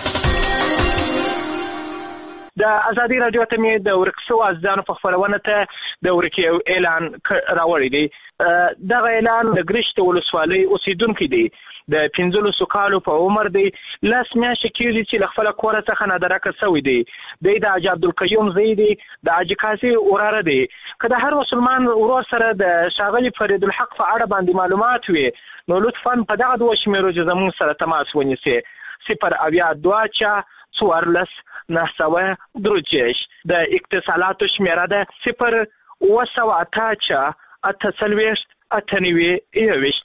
[SPEAKER 4] د ازادي رادیو ته مې د ورک شوو عزیزانو په خپرونه ته د ورکې یو اعلان راوړی دی. دغه اعلان د ګرشت ولسوالۍ اوسېدونکی دی، د پنځلسو کالو په عمر دی، لس میاشتې کېږي چې له خپله کوره څخه نادرکه شوی دی. دی د حاجي عبدالقیوم زوی دی، د حاجي قاضي وراره دی. که د هر مسلمان ورور سره د ښاغلي فرید الحق په اړه باندې معلومات وي نو لطفا په دغه دوه شمېرو چې زموږ سره تماس ونیسي. صفر اویا دوه چا څوارلس نهه سوه درې. د اتصالاتو شمېره ده صفر اووه سوه اته چا اته څلوېښت اته نوي یوویشت.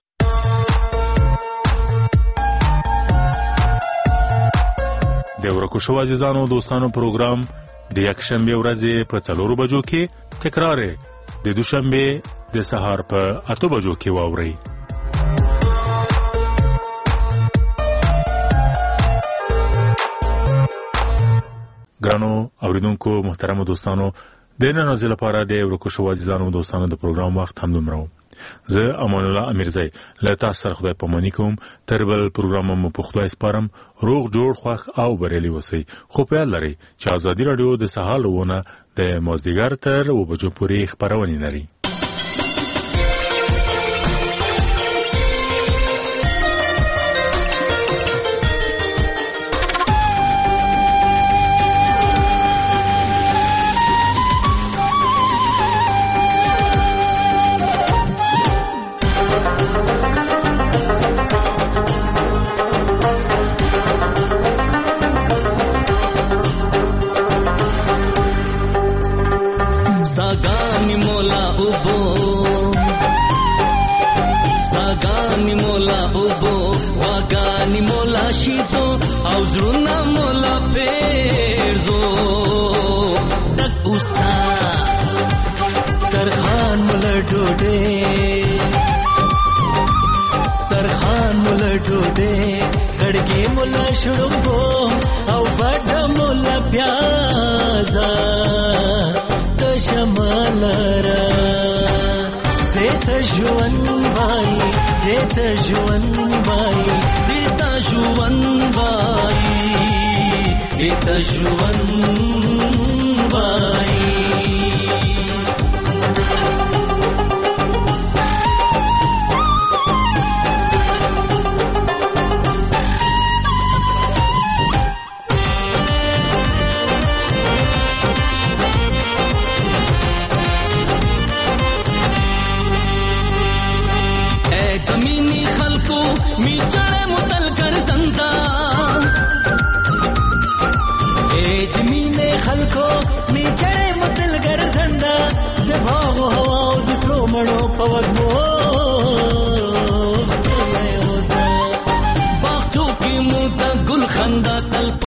[SPEAKER 7] د ورکو شو عزیزانو دوستانو پروګرام د یکشنبه ورځې په څلورو بجو کې تکرار د دوشنبه د سهار په اته بجو کې واورئ. ګرانو اوریدونکو محترمو دوستانو، د نن ورځې لپاره د ورکو شو عزیزانو دوستانو د پروګرام وخت هم دومره و. زه امان الله امیرزی له تاسو سره خدای پاماني کوم. تر بل پروګرام مو په خدای سپارم. روغ جوړ خوښ او بریالي اوسئ. خو په یاد لرئ چې ازادي رادیو د سهار لونه د مازدیګر تر اوه بجو پورې خپرونې لري.
[SPEAKER 14] सागानी मोला
[SPEAKER 6] زړونه مولا پیرزو دک اوسا ترخان مولا ډوډۍ ترخان مولا ډوډۍ غړګي مولا شړومبو او بډ مولا پیازا د شمال را دیتا ژوند وای دیتا ژوند وای دیتا ژوند وای دیتا ژوند وای می چړې متل کر زنده اې د مینې خلکو می چړې متل کر زنده د باغ هوا او د سرو مړو په وګمو باغ چوکي مو د ګل خندا تل